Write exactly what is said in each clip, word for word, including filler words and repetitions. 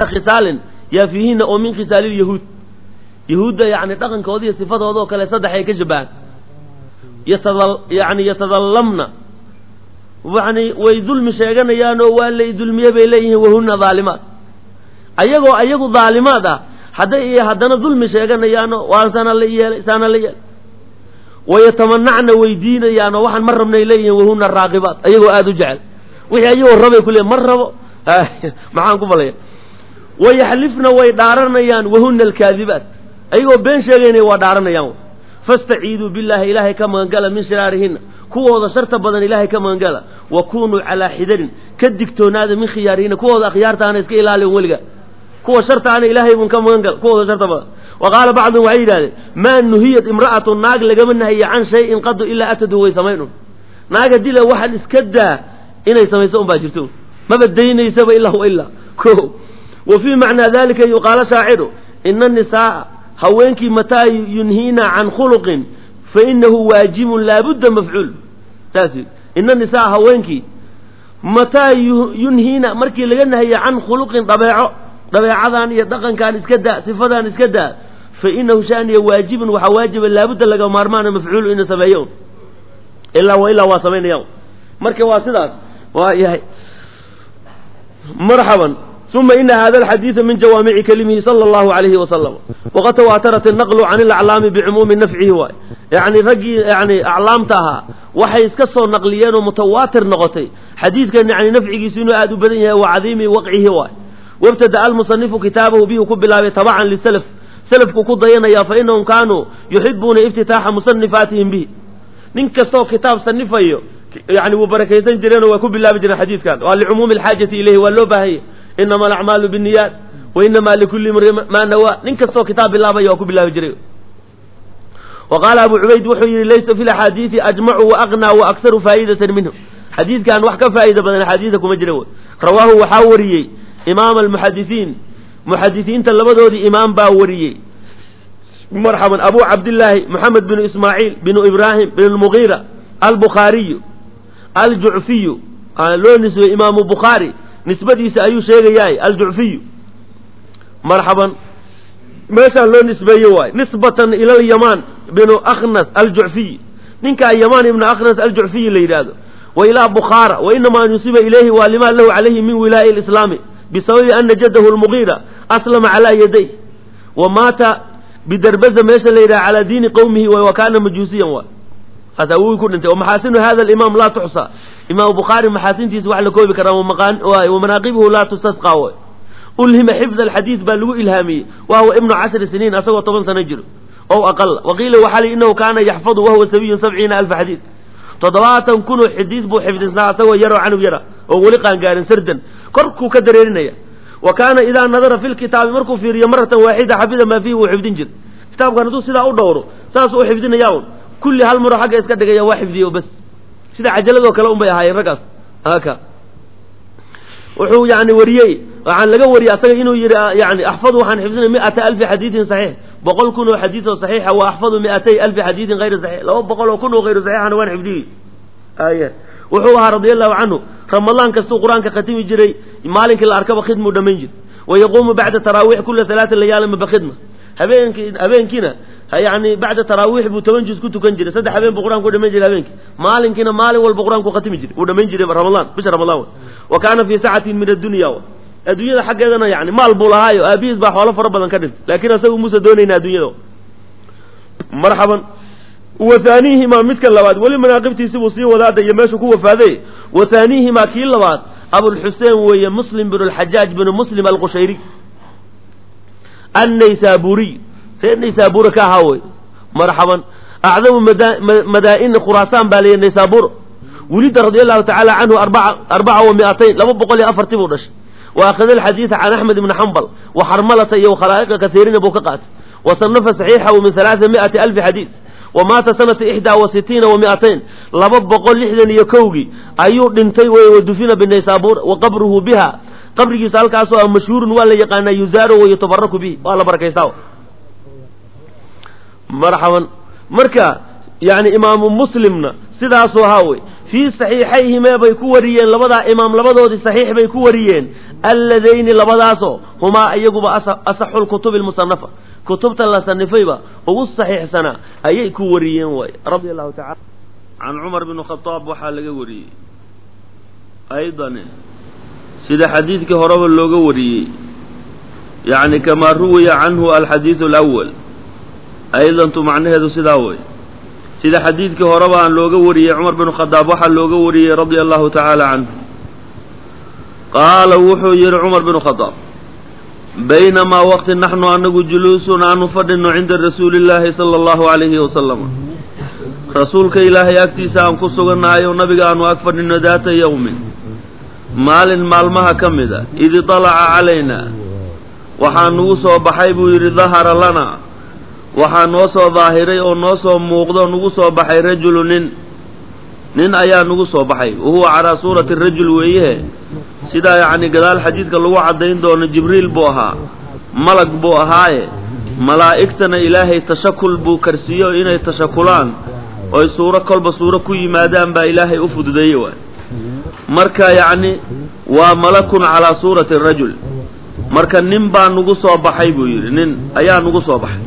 خصال يا فيهن أو من خصال اليهود يهود يعني دقن كودية صفات هذا كلا صدح يكجبان يتظل يعني يتظلمنا يعني ويظلم شيئا يانو ولا يظلم يبيليه وهن ظالمات أيجو أيجو ظالمات هذا إيه هذانا ظلم شيئا يانو وارسنا ليه سنا ليه ويتمنعنا ويدين يانو واحد مرة من إليه وهن الراغبات أيجو آدو جعل وهي أيجو الربع كله مرة معاكم بالله ويحلفنا ويدارنا يان وهن الكاذبات أيجو بين شيئين ودارنا يان فاستعيذوا بالله إلهي كما قال من شرارهن كوه شرط بدن إلهي كما قال وكونوا على حذر كدكتون هذا من خيارهن كوه خيارته أنا إسكي إلهي ولقى كوه شرط أنا إلهي من كما قال كوه شرط بدن وقال بعض وعيد هذا ما نهيت امرأة ناق لقى منها هي عن شيء قد إلا أتده ويسمينه ناق دي له واحد اسكده إنه يسميسون باجرتون ما بدين يسوي إلا هو إلا كوه وفي معنى ذلك يقال شاعره إن النساء هوينك متى ينهينا عن خلق فإنه واجب لا بد مفعول تاسي إن النساء هوينك متى ينهينا مركي لجنة هي عن خلق طبيعة طبيعة يدقن كان اسكدا صفة اسكدا فإنه شأن واجب وحواجب لا بد لقى مارمان مفعول إن سبعيون إلا وإلا واسمين يوم مركي واسدات وياي مرحبا ثم إن هذا الحديث من جوامع كلمه صلى الله عليه وسلم وقد تواترت النقل عن الأعلام بعموم نفعه هو يعني رجي يعني أعلامتها وحي اسكسوا نقليين ومتواتر نغطي حديث كان يعني نفعه سنو آدو بدنه وعظيم وقعه هو وابتدأ المصنف كتابه به كبلا طبعا للسلف سلف كقضينا يا فإنهم كانوا يحبون افتتاح مصنفاتهم به ننكسوا كتاب صنفيه يعني وبركيسين جرينا وكبلا بدنا حديث كان ولعموم الحاجة إليه واللوبة هي إنما الأعمال بالنيات وإنما لكل امرئ ما نوى ننكسوا كتاب الله بيوكب الله يجري وقال أبو عبيد وحي ليس في الحديث أجمع وأغنى وأكثر فائدة منه حديث كان وحكى فائدة بدل حديثكم مجري رواه وحاوري إمام المحدثين محدثين تلبدوا دي إمام باوري مرحبا أبو عبد الله محمد بن إسماعيل بن إبراهيم بن المغيرة البخاري الجعفي لو نسبة إمام البخاري نسبتي سأيو شيء جاي الجعفي مرحبا ماشا لو نسبة يواي نسبة إلى اليمان بن أخنس الجعفي ننكا اليمان ابن أخنس الجعفي اللي يراد وإلى بخارى وإنما نسب إليه ولما له عليه من ولاء الإسلام بسبب أن جده المغيرة أسلم على يديه ومات بدربزة ماشا اللي على دين قومه وكان مجوسيا و هذا هو يكون انت ومحاسن هذا الإمام لا تحصى إمام بخاري محاسن تيسوع لكوي بكرام ومناقبه لا تستسقى ألهم حفظ الحديث بل إلهامي وهو ابن عشر سنين أسوى طبعا سنجر أو أقل وقيل وحالي إنه كان يحفظ وهو سبي سبعين ألف حديث تضواتا كنوا حديث بو حفظ سوى يرى عنه يرى وولقا قارن سردا كركو كدرينيا وكان إذا نظر في الكتاب مركو في مرة واحدة حفظ ما فيه وحفظ جد كتاب كان دوس سيدا أو دوره ساسو حفظنا ياون كل هالمرة حاجة إسكت يا واحد ذي وبس سيدا عجلة وكلام بيا هاي الرقص هكا وحو يعني وريي عن لقى وري أصلا إنه يعني أحفظه عن حفظنا مئة ألف حديث صحيح بقول كنوا حديث صحيح وأحفظوا مئتي ألف حديث غير صحيح لو بقولوا كنوا غير صحيح أنا وين حفظي آية وحوها رضي الله عنه رمضان كسو قرآن كختم جري مالك الأركب خدمة دمنجد ويقوم بعد تراويح كل ثلاث ليال بخدمة هبين هبين كنا يعني بعد تراويح بتوجز كنت كنجري صدق هبين بقرآن كل دمنجد هبينك مالك كنا مال والبقرآن كختم جري ودمنجد رمضان بس رمضان وكان في ساعة من الدنيا الدنيا حق هذا يعني مال بولاهاي أبيز بحوالف ربنا كذب لكن أسوي موسى دونينا الدنيا مرحبا وثانيهما مثل اللواد ولمناقبتي سبو سي وذات يماشو كو وفاده وثانيهما كي اللواد أبو الحسين وهي مسلم بن الحجاج بن مسلم القشيري النيسابوري النيسابور كهاوي مرحبا أعظم مدائن خراسان بالي النيسابور ولد رضي الله تعالى عنه أربعة, أربعة ومئتين لما بقول أفر تبورش وأخذ الحديث عن أحمد بن حنبل وحرملة وخلائق كثيرين بوكقات وصنف صحيحه من ثلاثمائة ألف حديث ومات سنة إحدى وستين ومئتين لما بقول لحدا يكوغي أيور دنتي ودفن بالنيسابور وقبره بها قبره سألك أسوأ مشهور ولا يقان يزار ويتبرك به والله بركة يستوى مرحبا مركا يعني إمام مسلمنا سيدا صهاوي في صحيحيهما بيكوريين لبدا إمام لبدودي صحيح بيكوريين اللذين لبداسو هما أيقوا أصح الكتب المصنفة كتبت الله صنفيبا والصحيح سنة أيكوريين وي رضي الله تعالى عن عمر بن الخطاب وحال قوري أيضا سيدا حديث كهرب اللوغوري يعني كما روي عنه الحديث الأول أيضا تمعنى هذا سيداوي سيدا حديث كهرب عن اللوغوري عمر بن الخطاب وحال اللوغوري رضي الله تعالى عنه قال وحير عمر بن الخطاب بينما وقت نحن أنه جلوسنا نفرن عند رسول الله صلى الله عليه وسلم رسولك إلهي أكتسا أن كسوغنا أيو نبي أنه أكفرن ذات يوم مال مالمها كمدا إذ طلع علينا وحان نوسو بحيبو يري ظهر لنا وحان نوسو ظاهري أو نوسو موقضو نوسو بحي رجل نن نن أيا نوسو بحي وهو على صورة الرجل وإيه سيدا يعني قدال حديث كاللو عدين دون جبريل بوها ملك بوها ملائكتنا إلهي تشكل بو كرسيو إنه تشكلان وي صورة كل بصورة كوي مادام با إلهي أفد ديوان marka yani waa malakun ala suurati rajul marka nin baa nagu soo baxay buu yiri nin ayaa nagu soo baxay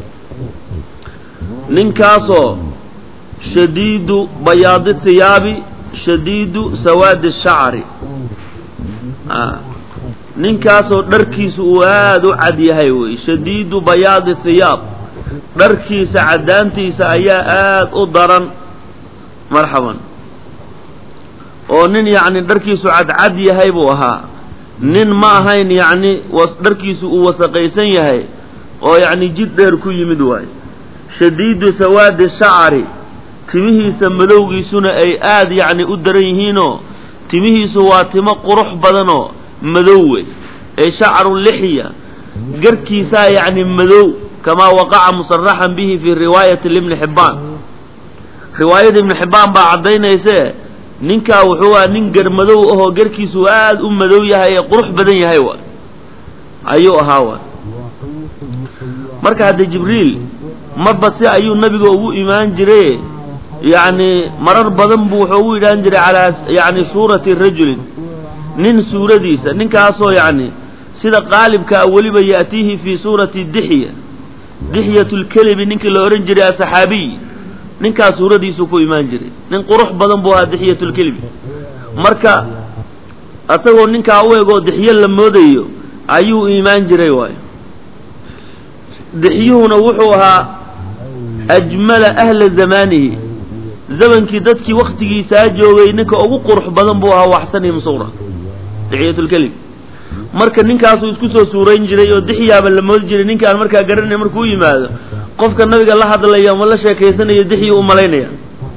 ninkaasoo shadiidu bayaad thiyaabi shadiidu sawaad ash-sha'ri ah ninkaasoo dharkiisu uu aad u cad yahay way shadiidu bayaad thiyaab dharkiisa cadaantiisa ayaa aad u daran marhaban oo nin yaani dharkiisu cad cad yahay buu ahaa nin ma ahayn yaani was dharkiisu uu wasaqaysan yahay oo yaani jid dheer ku yimid waay shadiidu sawaad ash-sha'ri timihiisa madowgiisuna ay aad yaani u daran yihiinoo timihiisu waa timo qurux badanoo madow ay sha'ru lihiya garkiisa yaani madow kama waqa'a musarrahan bihi fi riwayat ibn hibban riwayat ibn hibban baa cadaynaysa ninka wuxuu ah nin gar madow oo garkiisu aad u madow yahay qurux badan yahay waa ayuu ahaa marka hada jibriil marba si ayuu nabiga ugu iimaan jiray yaani marar badan buu wuxuu u iimaan jiray ala yaani suurati rajul nin suuradiisa ninkaasoo yaani sida qaalibka waliba yaatihi fi suurati dihya dihyatul kalbi ninka la oran jiray saxaabi ninka suuradiisu ku iimaan jiray nin qurux badan buu ahaa dihiyatul kalbi marka asagoo ninka u eego dihiye la moodayo ayuu iimaan jiray waay dihiyuuna wuxuu ahaa ajmala ahli zamanihi zamankii dadkii waqtigiisa joogay ninka ugu qurux badan buu ahaa waxsanihim suura dihiyatul kalbi marka ninkaas uu isku soo suurayn jiray oo dihiyaaba la mood jiray ninka aan marka garanay markuu yimaado qofka nabiga la hadlaya ma la sheekeysanayo dihiyo u maleynaya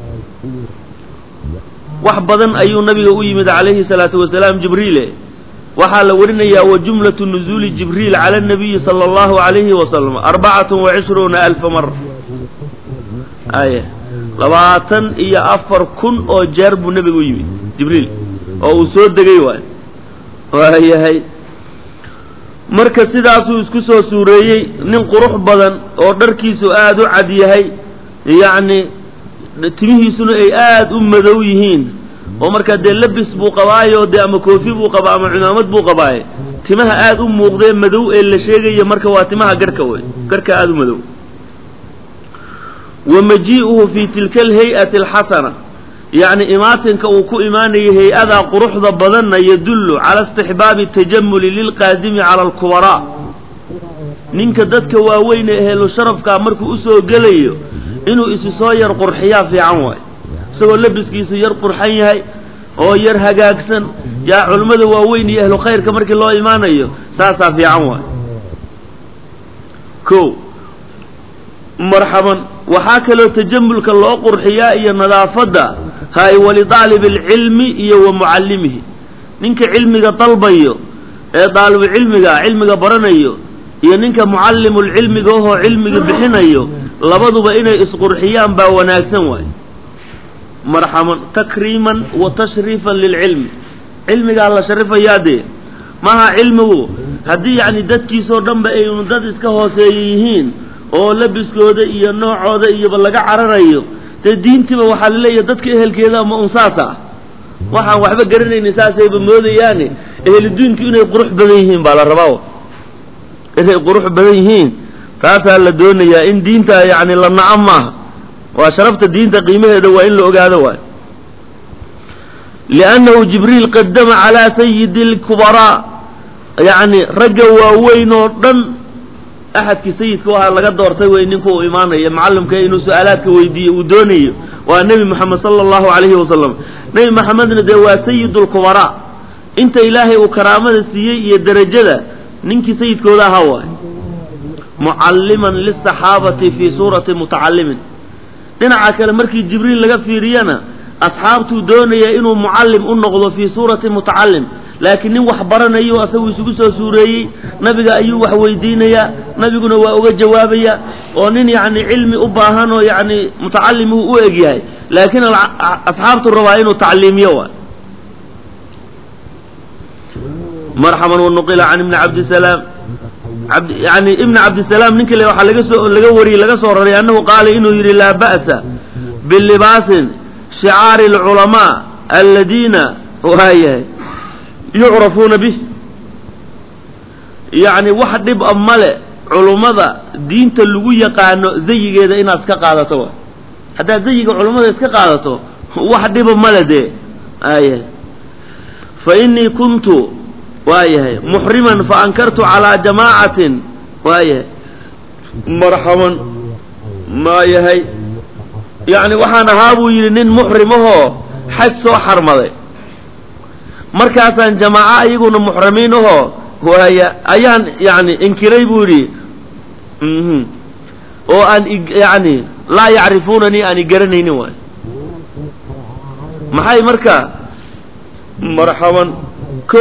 wax badan ayuu nabiga u yimid calayhi salaatu wasalaam jibriil waxa la warinayaa wa jumlatu nuzuli jibriil ala nabiy sallallahu alayhi wa sallam arba'atun wa ishruna alf marra aya labaatan iyo afar kun oo jeer buu nabiga u yimid jibriil oo uu soo degay waay waayahay marka sidaas uu isku soo suureeyay nin qurux badan oo dharkiisu aad u cad yahay yaani timihiisuna ay aad u madow yihiin oo marka de labis buu qabaayo de ama koofi buu qabaa ama cimaamad buu qabaayo timaha aad u muuqdeen madow ee la sheegay marka waa timaha garka way garka aad u madow wamaji'uhu fi tilka alhay'ati alhasana يعني إماتنك وكو إيماني هيئة قروح ذا بدن يدل على استحباب التجمل للقادم على الكبراء نينك دادك واوين اهلو شرفك مركو اسو قليو إنو اسو صاير قرحيا في عنواي سوى اللبس كيسو ير قرحيا او ير هقاكسن يا علماء واوين اهلو خير كمرك الله إيماني ساسا في عنواي كو مرحبا وحاك لو تجملك الله قرحيا إيا نظافة هاي ولطالب العلم إيا ومعلمه نينك علمك طلبيو إيا طالب علمك علمك برنيو إيا نينك معلم العلم هو علمك بحنيو لبضوا بإنا إسقرحيان با وناكسن واي مرحبا تكريما وتشريفا للعلم علمك الله شرفا يادي ماها علمه هدي يعني دادكي سور دنبا إيا نداد إسكا هو سيهين oo labiskooda iyo noocooda iyo laga cararayo dee diintiiba waxaa laleeyahay dadka ehelkeeda ama unsaasa ah waxaan waxba garanaynin saasayba moodayaane ehludiinku inay qurux badan yihiin baa la rabaa inay qurux badan yihiin taasaa la doonayaa in diinta yacni la naco maaha waa sharafta diinta qiimaheeda waa in la ogaado waay liannahu jibriil qadama calaa sayidi alkubaraa yacni ragga waaweyn oo dhan axadkii sayidka ahaa laga doortay wey ninka uu imaanaya macallimka inuu su-aalaadka weydiiyo uu doonayo waa nebi moxamed sala allahu calayhi wasalam nebi moxamedna dee waa sayidu lkubaraa inta ilaahay uu karaamada siiyey iyo derajada ninkii sayidkooda ahaa waay mucalliman lisaxaabati fii suurati mutacallimin dhinaca kale markii jibriil laga fiiriyana asxaabtuu doonaya inuu mucallim u noqdo fii suurati mutacallim laakiin nin wax baranayo asagu isugu soo suureeyey nabiga ayuu wax weydiinayaa nabiguna waa uga jawaabaya oo nin yacni cilmi u baahan oo yacni mutacallim uu u eg yahay laakiin asxaabtu rabaa inuu tacliimiyo waay marxaban wanuqila can ibni cabdisalaam yani ibna cabdisalaam ninka le waxaa laga soo laga wariyey laga soo raray annahu qaala inuu yidhi laa ba'sa bilibaasin shicaari alculamaa aladiina waayahay yucrafuuna bih yacni wax dhib a male culummada diinta lagu yaqaano zayigeeda inaad iska qaadato wa haddaad zayiga culummada iska qaadato wax dhiba male dee aayahay fa innii kuntu waayahay muxriman fa ankartu calaa jamaacatin waayahay marxaban maayahay yacni waxaan ahaa buu yidhi nin muxrimahoo xaj soo xarmaday markaasaan jamaaco ayaguna muxrimiin ahoo waaya ayaan yacni inkiray buu yidhi oo aan yacni laa yacrifuunanii aan igaranaynin waay maxay marka marxaban ko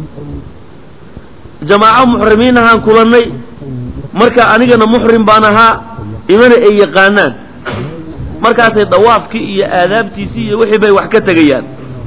jamaaco muxrimiin ahaan kulannay marka anigana muxrim baan ahaa imana ay yaqaanaan markaasay dawaafkii iyo aadaabtiisii iyo wixii bay wax ka tegayaan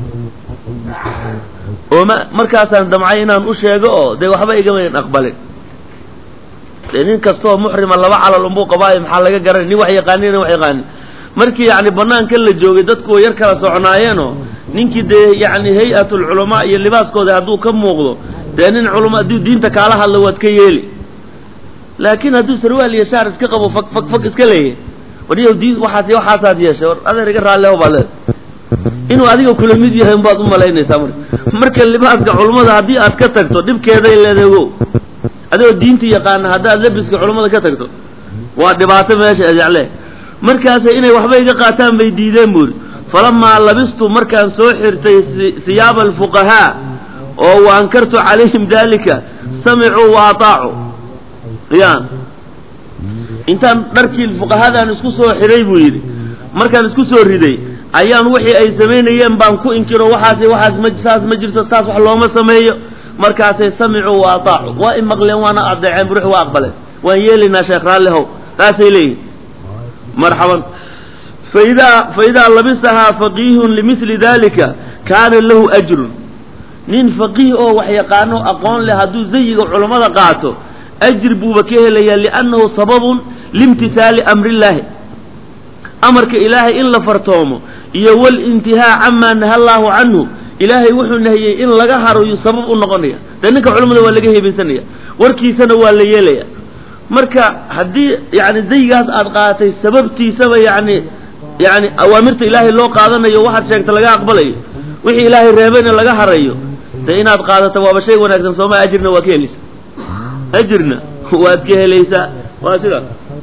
oo ma markaasaan damcay inaan u sheego oo dee waxba igamayn aqbalin dee nin kastoo muxrima laba calal unbuu qabaayo maxaa laga garanay nin wax yaqaanina wax yaqaanin markii yacni banaanka la joogay dadku yar kala soconaayeenoo ninkii dee yacni hay-atulculamaa iyo libaaskooda hadduu ka muuqdo dee nin culama hadduu diinta kaala hadlo waad ka yeeli laakiin hadduu sarwaal iyo shaar iska qabo fag fag fag iska leeyahay wariyow diin waxaas waxaasaad yeeshay war adeer iga raalleho baad leed inuu adiga kula mid yahay unbaad u malaynaysaa marka marka libaaska culummada haddii aad ka tagto dhibkeeday leedago adigoo diinta yaqaana haddaad labiska culummada ka tagto waa dhibaato meesha ajecle markaasay inay waxba iga qaataan bay diideen buuri falamaa labistu markaan soo xirtay hiyaaba alfuqahaa oo wa ankartu calayhim dalika samicuu wa ataacuu ya intaan dharkii fuqahadaan isku soo xiray buu yidhi markaan isku soo riday ayaan wixii ay samaynayeen baan ku inkiro waxaas waxaas ma saas ma jirto saas wax looma sameeyo markaasay samicuu wa ataacuu waa i maqleen waana adeeceen buruux waa aqbaleen waan yeelaynaa sheekh raallihow taasay leeyihin marxaban faidaa faidaa labisahaa faqiihun limili dalika kaana lahu ajrun nin faqiih oo wax yaqaano aqoon leh hadduu zayiga culammada qaato ajir buuba ka helayaa liannahu sababun liimtihaali amrillaahi amarka ilaahay in la fartoomo iyo walintihaa camaa naha allaahu canhu ilaahay wuxuu nahiyey in laga harayo sabab u noqonaya dee ninka culamada waa laga hebaysanaya warkiisana waa la yeelaya marka haddii yani zayigaas aad qaadatay sababtiisaba yani yani awaamirta ilaahay loo qaadanayo waxaad sheegta laga aqbalayo wixii ilaahay reebayna laga harayo dee inaad qaadato waaba shay wanaagsan sooma ajirna waa ka helaysaa ajirna waad ka helaysaa waa sidaas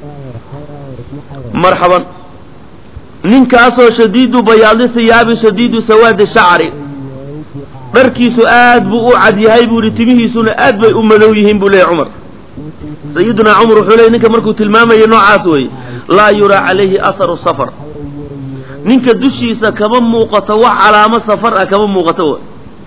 marxaban ninkaasoo shadiidu bayaadi siyaabi shadiidu sawaadi shacri dharkiisu aad buu u cad yahay buu yihi timihiisuna aad bay u madow yihiin buu leeyahy cumar sayidunaa cumar wuxuu leeyay ninka markuu tilmaamayo noocaas weeye laa yuraa calayhi aharu safar ninka dushiisa kama muuqato wax calaamo safar ah kama muuqato w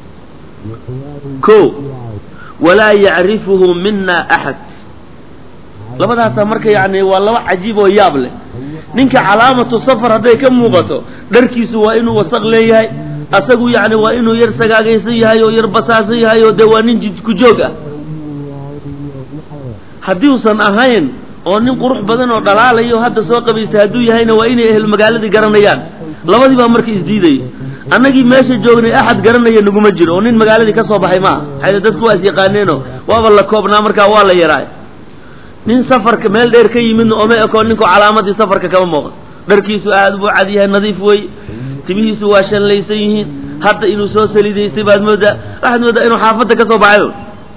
ko walaa yacrifuhu mina axad labadaasaa marka yani waa laba cajiib oo yaab leh ninka calaamatu safar hadday ka muuqato dharkiisu waa inuu wasaq leeyahay asagu yani waa inuu yar sagaagaysan yahay oo yar basaasan yahay oo dee waa nin ku joog ah haddii usan ahayn oo nin qurux badan oo dhalaalayo hadda soo qabaystay hadduu yahayna waa inay ahlu magaaladii garanayaan labadii baa marka isdiiday annagii meesha joognay axad garanaya naguma jiro oo nin magaaladii ka soo baxay maaha maxay dadku waa is yaqaaneenoo waaba la koobnaa markaa waa la yaraay nin safarka meel dheer ka yimidna ooma eko ninku calaamadii safarka kama muuqdo dharkiisu aad buu cad yahay nadiif wey timihiisu waa shanlaysan yihiin hadda inuu soo saliidaystay baad moodaa waxaad moodaa inuu xaafadda ka soo baxay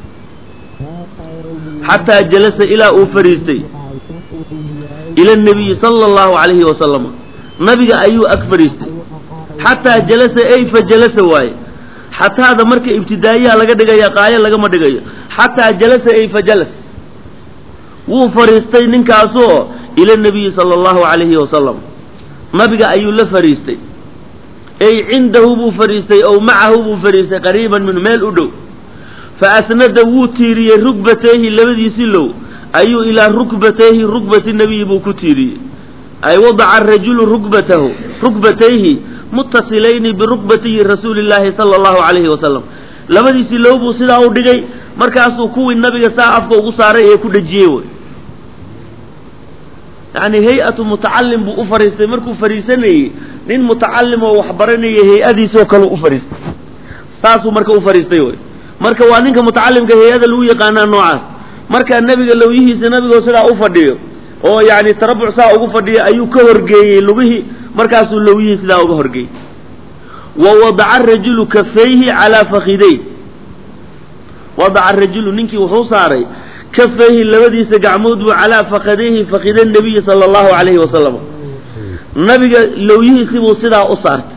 xataa jalasa ilaa uu fariistay ila nabiyi sala allahu calayhi wasalam nabiga ayuu ag fariistay xataa jalasa ay fa jalasa waaye xataada marka ibtidaayaha laga dhigaya qaayo lagama dhigayo xataa jalasa ay fa jalas wuu fariistay ninkaasoo ila nabiyi sala allahu calayhi wasalam nabiga ayuu la fariistay ay cindahu buu fariistay ow macahu buu fariistay qariiban minhu meel u dhow fa asnada wuu tiiriyey rukbatayhi labadiisii low ayuu ilaa rukbatayhi rukbati nabiyi buu ku tiiriyey ay wadaca arajulu rukbatahu rukbatayhi muttasilayni birukbatiyi rasuuli llaahi sala allahu calayhi wasalam labadiisii low buu sidaa u dhigay markaasuu kuwii nabiga saa afka ugu saaray ee ku dhejiyey wey yacni hay-atu mutacalim buu u fariistay markuu fariisanayey nin mutacalim oo wax baranayay hay-adiisoo kale u fariistay saasuu marka u fariistay wey marka waa ninka mutacalimka hay-ada lagu yaqaanaa noocaas markaa nebiga lowyihiisa nabigoo sidaa u fadhiyo oo yacni tarabuc saa ugu fadhiyo ayuu ka horgeeyey lugihii markaasuu lowyihii sidaa uga horgeeyey wa wadaca arajulu kafayhi calaa fakiday wadaca arajulu ninkii wuxuu saaray kafayhi labadiisa gacmood buu calaa fakadayhi fakida nabiyi sala allahu calayhi wasalam nabiga lowyihiisii buu sidaa u saartay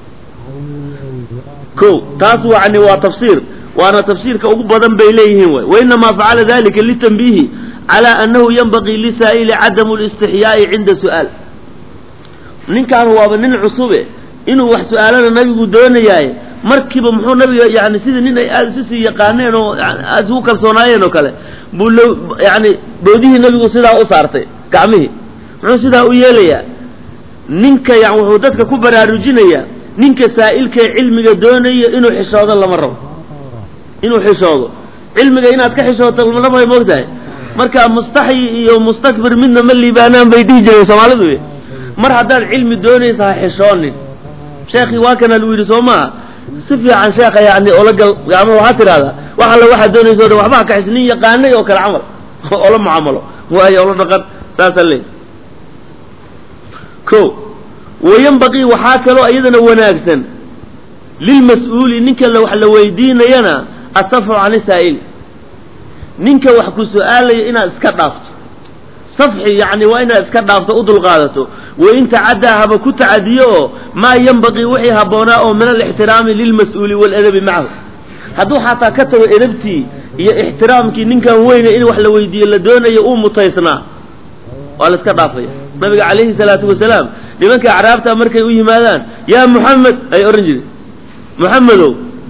ko taas yani waa tafsiir waana tafsiirka ugu badan bay leeyihiin way wainamaa facala dalika litanbiihi calaa annahu yanbagii lisaa'ili cadamu listixyaa'i cinda su'aal ninkaan waaba nin cusube inuu wax su-aalana nabigu doonayaaye markiiba muxuu nabiga yani sidii nin ay aada isu sii yaqaaneen oo aada isugu kalsoonaayeen oo kale buu lo yani boodihii nabigu sidaa u saartay gacmihii muxuu sidaa u yeelayaa ninka yan wuxuu dadka ku baraarujinayaa ninka saa'ilkae cilmiga doonaya inuu xishoodo lama rabo inuu xishoodo cilmiga inaad ka xishooto lamay moogtahay marka mustaxyi iyo mustakbir midna ma liibaanaan bay dhihi jireen soomaalidu mar haddaad cilmi doonaysa ha xishoonin sheekhi waa kana lu yidhi soo maaha si fiican sheekha yani ola gal gacmo waxaa tidhahdaa wax alla waxaad doonaysa o dhan waxba ha ka xis nin yaqaanay oo kale camal ola mucaamalo waayo ola dhaqan saasaa leey ko wayanbaqii waxaa kaloo iyadana wanaagsan lilmas-uuli ninka wax la weydiinayana asafxu can isaa'il ninka wax ku su-aalaya inaad iska dhaafto safxi yani waa inaad iska dhaafto u dulqaadato wain tacaddaa haba ku tacadiyo oo maa yanbaqii wixii habboonaa oo min alixtiraami lilmas-uuli waaladabi macahu hadduu xataa ka tago edabtii iyo ixtiraamkii ninkan weyne in wax la weydiiyo la doonayo uu mutaysnaa waa la iska dhaafaya nabiga calayhi salaatu wasalaam nimanka acraabta markay u yimaadaan yaa muxamed ay odhan jireen muxamedow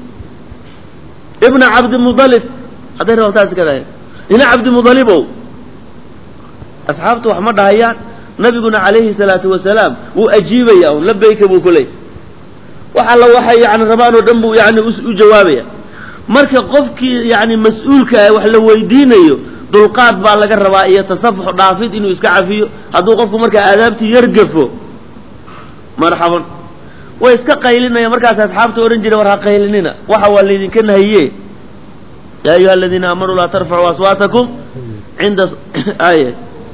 ibna cabdimudalib hadday rabtaasi ka dahay ina cabdimudalibow asxaabtu wax ma dhahayaan nabiguna calayhi salaatu wasalaam wuu ajiibaya un labayka buu ku leey wax alla waxay yani rabaan oo dhan buu yani u jawaabaya marka qofkii yani mas-uulka ah wax la weydiinayo dulqaad baa laga rabaa iyo tasafux dhaafid inuu iska cafiyo hadduu qofku markaa aadaabtii yargafo marxaban way iska qaylinaya markaas asxaabta odhan jira war ha qaylinina waxa waa laydinka nahiye yaa ayuha aladiina aamanuu laa tarfacuu aswaatakum cinda aaya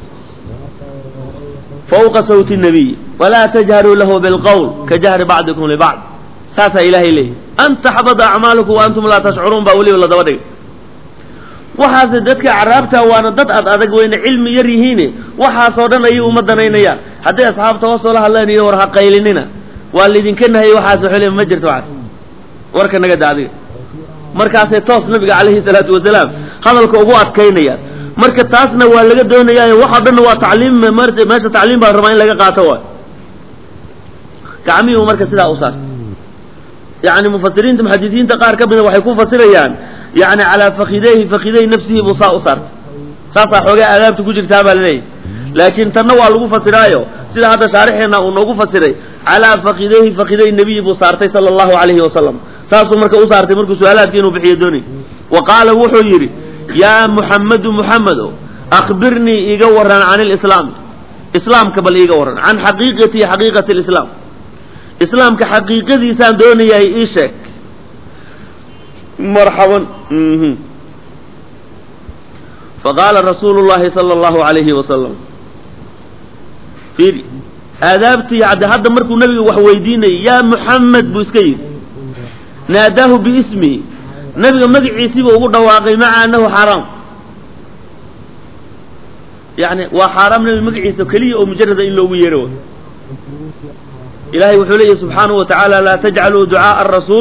fawqa sawti nabiy walaa tajharuu lahu bilqowl ka jahri bacdikum libacd saasaa ilaahay leeyahy an taxbada acmaalukum wa antum laa tashcuruun baa weliba la daba dhigay waxaase dadka acraabta waana dad ad adag weyne cilmi yar yihiine waxaasoo dhan ayay uma danaynayaan hadday asxaabta hoosoo la hadleen iyo war ha qaylinina waa laydinka nahayey waxaas waxay leeyihin ma jirto waxaas warka naga da adiga markaasay toos nabiga calayhi salaatu wasalaam hadalka ugu adkaynayaan marka taasna waa laga doonayaayo waxao dhanna waa tacliim meesha tacliim baa rabaa in laga qaato waay gacmihii marka sidaa u saartay yani mufasiriinta muxadisiinta qaar ka mida waxay ku fasirayaan yani calaa fakidayhi fakiday nafsihi buu saa u saartay saasaa xoogay aadaabta ku jirtaa baa laleeyahy laakiin tanna waa lagu fasiraayo sida hadda shaarixeena uu noogu fasiray calaa fakidayhi fakiday nebiyi buu saartay sala allahu calayhi wasalam saasuu marka u saartay markuu su-aalaadka inuu bixiyo doonay wa qaala wuxuu yidhi yaa muxammadu muxamedo أخبرني إيجورا عن الإسلام إسلام قبل إيجورا عن حقيقة حقيقة الإسلام إسلام كحقيقة إنسان دوني يا إيشك مرحبا فقال رسول الله صلى الله عليه وسلم في آدابتي عد هذا مركو النبي وحويديني يا محمد بوسكير ناداه باسمه نبي مقعي سيبه وقل واقعي مع أنه حرام يعني وحرام نبي مقعي سكلي أو مجرد إن لو يروه إلهي وحوليه سبحانه وتعالى لا تجعلوا دعاء الرسول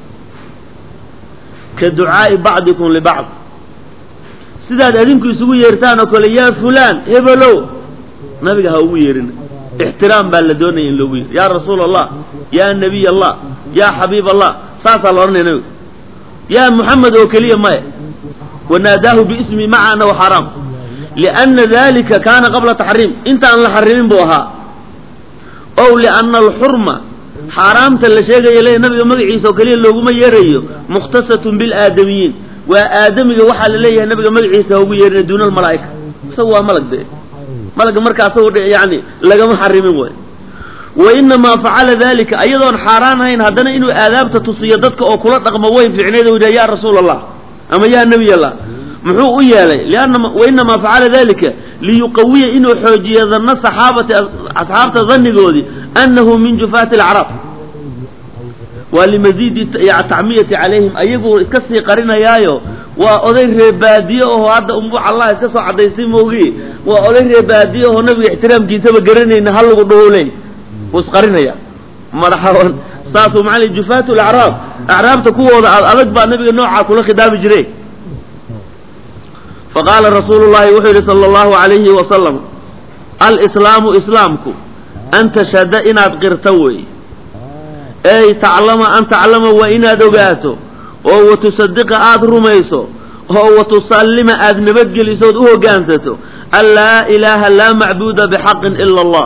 كدعاء بعضكم لبعض سيداد أدينكو يسوي يرتان وكل يا فلان هبلو نبي هو يرنا احترام بالدوني إن لو يا رسول الله يا نبي الله يا حبيب الله صاص الله نبي يا محمد وكليه ما وناداه باسمي مع أنه حرام لأن ذلك كان قبل تحريم انت أن الحرمين بوها أو لأن الحرمة حرامة اللي شيء إليه نبي مقعيس وكليه اللي قم يريه مختصة بالآدميين وآدمي وحل إليه نبي مقعيس هو يريه دون الملائكة سوى ملك ده ملك مركز سوى يعني لقى محرمين وين وإنما فعل ذلك أيضا حرام هين هدنا إنه آداب تصيدتك أو كلات رقم وين في عنيده وده يا رسول الله أما يا نبي الله محو إيالي لأن وإنما فعل ذلك ليقوي إنه حجي ظن صحابة أصحابة ظن قودي أنه من جفاة العرب ولمزيد تعمية عليهم أيقوا إسكسي قرنا يايو وأذير باديه وهذا أمبوح الله إسكسوا عديسين موغي وأذير باديه ونبي احترام كيسا بقرني إن هلو قدوه وسقرنا يا مرحبا ساسو معلي جفاة الأعراب أعراب تكوه الألقبة النبي النوع كل خدام جري فقال رسول الله وحده صلى الله عليه وسلم الإسلام إسلامكم أن تشهد إن أتقرتوي أي تعلم أن تعلم وإن أدقاته وهو تصدق آد رميسو وهو تسلم آد نبدل يسود وهو قانسته أن لا إله لا معبود بحق إلا الله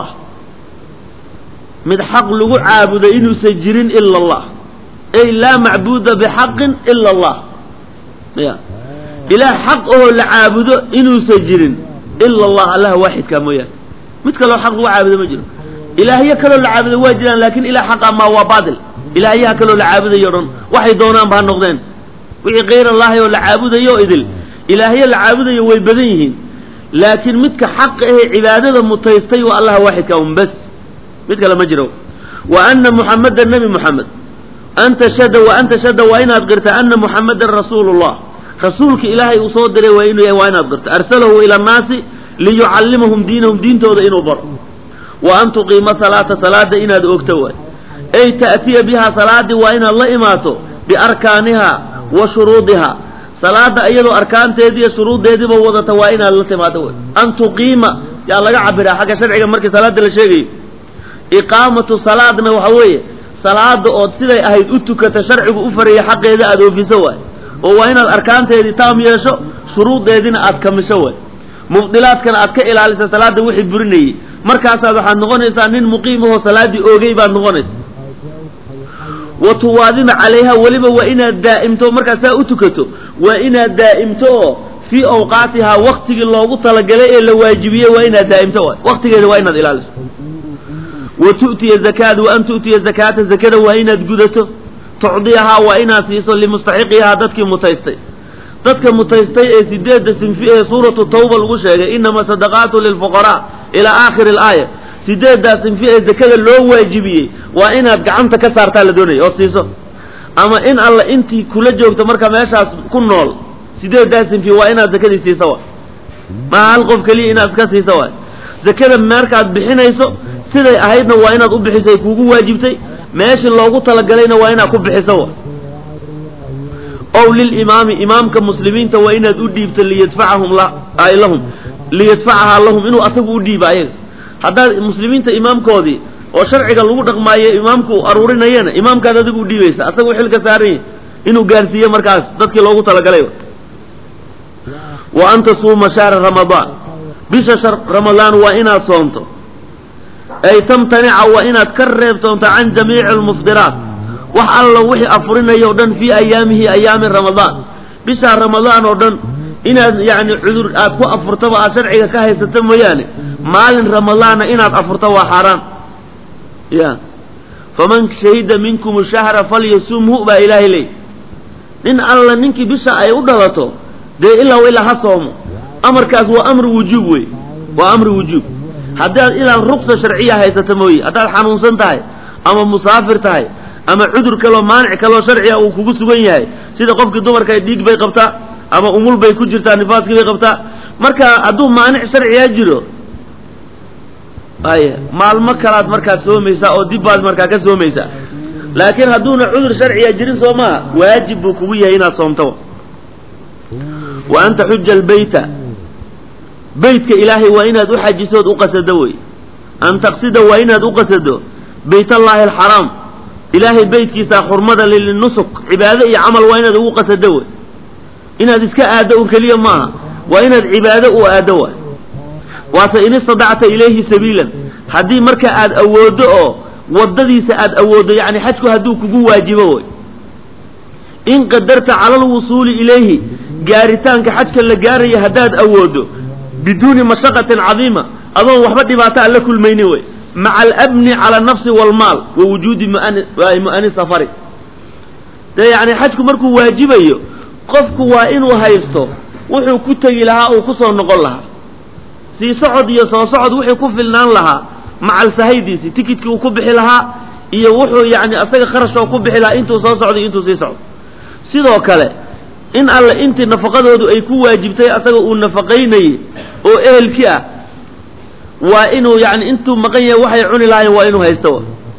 من حق لغو عابد إنه سجرين إلا الله أي لا معبود بحق إلا الله يا إله حق أو العابد إنه سجرين إلا الله الله واحد كمويا مثل لو حق وعابد مجرم إلهية كلو العابد واجرا لكن إله حق ما هو باطل إلهية كلو العابد يرون وحي دونان بها النقدين وحي غير الله والعابد يو إذل إلهية العابد يوي بدينهن لكن مثل حق إيه عبادة متيستي والله واحد كون بس مثل مجرم وأن محمد النبي محمد أنت شد وأنت شد وإن أذكرت أن محمد رسول الله رسولك إلهي أصدر وإنه وإن أذكرت أرسله إلى الناس ليعلمهم دينهم دين توضع إنه بر وأن تقيم صلاة صلاة إن أدوكتوا أي تأتي بها صلاة وإن الله إماته بأركانها وشروطها صلاة أيضا أركان تيدي شروط تيدي بوضة وإن الله إماته أن تقيم يا الله يعبرها حاجة شرعي مركز صلاة للشيء إقامة صلاة وحوية صلاة أو سيدي أهيد أتك تشرعي أفري حق إذا أدو في سوى وإن الأركان تيدي تام يشو شروط تيدينا أتكم سوى مبطلات كان أتك إلى على صلاة وحي برني مركز هذا حن نغنس أن مقيمه صلاة أوجيبا نغنس وتواظب عليها ولما وإن دائمته مركز أتكته وإن دائمته في أوقاتها وقت الله طلق لي إلا واجبية وإن دائمته وقت وإن الإلال وتؤتي الزكاة وأن تؤتي الزكاة الزكاة وإن تجدته تعطيها وإن سيصل لمستحقها ذاتك متيستي ذاتك متيستي سيدات سنفيه سورة التوبة الغشة إنما صدقات للفقراء إلى آخر الآية سيدات سنفيه الزكاة اللي واجبية وإن قعنت كسرتها لدوني وصيصه أما إن الله أنت كل جوك تمرك ماشى كل نول سيدات سنفيه وإن الزكاة سيسوا ما ألقف كلي إن الزكاة سيسوا زكاة ماركات بحين يسو siday ahaydna waa inaad u bixisay kuugu waajibtay meeshii loogu talagalayna waa inaad ku bixiso oo lil imaam imaamka muslimiinta waa inaad u dhiibto liyadfa'ahum la ay lahum liyadfa'aha lahum inuu asagu u dhiibo ayaga hadaa muslimiinta imaamkoodii oo sharciga lagu dhaqmaayo imaamku aruurinayna imaamkaad adigu u dhiibaysa asagu xilka saaran inuu gaarsiiyo markaas dadkii loogu talagalay wa anta suuma shahr ramadaan bisha shahr ramadaan waa inaad soonto أي تمتنع وإن تكربت عن جميع المفطرات وح الله وحي أفرنا يودن في أيامه أيام رمضان بشهر رمضان ودن inaad yani cudur aad ku afurtaba aad sharciga ka haysato mooyaane maalin ramadaana inaad afurto waa xaaraan ya faman shahida minkum shahra falyasumhu baa ilaahay leey nin alla ninkii bisha ay u dhalato dee ilaa ilaa ha soomo amarkaas waa amru wujuub wey waa amru wujuub haddaad ilaa ruqsa sharciya haysato mooye haddaad xanuunsan tahay ama musaafir tahay ama cudur kaloo maanic kaloo sharciya uu kugu sugan yahay sida qofkii dumarka ay dhiig bay qabtaa ama umul bay ku jirtaa nifaaskii bay qabtaa marka hadduu maanic sharciyaa jiro ay maalmo kalaad markaa soomaysaa oo dib baad markaa ka soomaysaa laakiin hadduuna cudur sharciya jirin soo maaha waajib buu kugu yahay inaad soomto wa anta xuja albayta baytka ilaahay waa inaad u xajisood u qasado wey an taqsida waa inaad u qasado bayt allahi alxaraam ilaahay baytkiisa xurmada lilinusuk cibaado iyo camal waa inaad ugu qasado wey inaad iska aado un keliya maaha waa inaad cibaado u aado waay waase in istadacta ilayhi sabiilan haddii marka aad awoodo oo wadadiisa aad awoodo yani xajku hadduu kugu waajibo wey in qadarta cala alwusuuli ilayhi gaaritaanka xajka la gaaraya haddaad awoodo biduuni mashaqatin cadiima adoon waxba dhibaato aan la kulmaynin wey maca alabni cala anafsi waalmaal wa wujuudi mu'ani safari dee yani xajku markuu waajibayo qofku waa inuu haysto wuxuu ku tegi lahaa uu kusoo noqon lahaa sii socod iyo soo socod wuxuu ku filnaan lahaa macal sahaydiisi tikidkii uu ku bixi lahaa iyo wuxuu yani asaga kharashoo ku bixi lahaa intuu soo socdo intuu sii socdo sidoo kale in alle intii nafaqadoodu ay ku waajibtay asaga uu nafaqaynayey oo ehelkii ah waa inuu yani intuu maqan yahay waxay cuni lahayn waa inuu haysto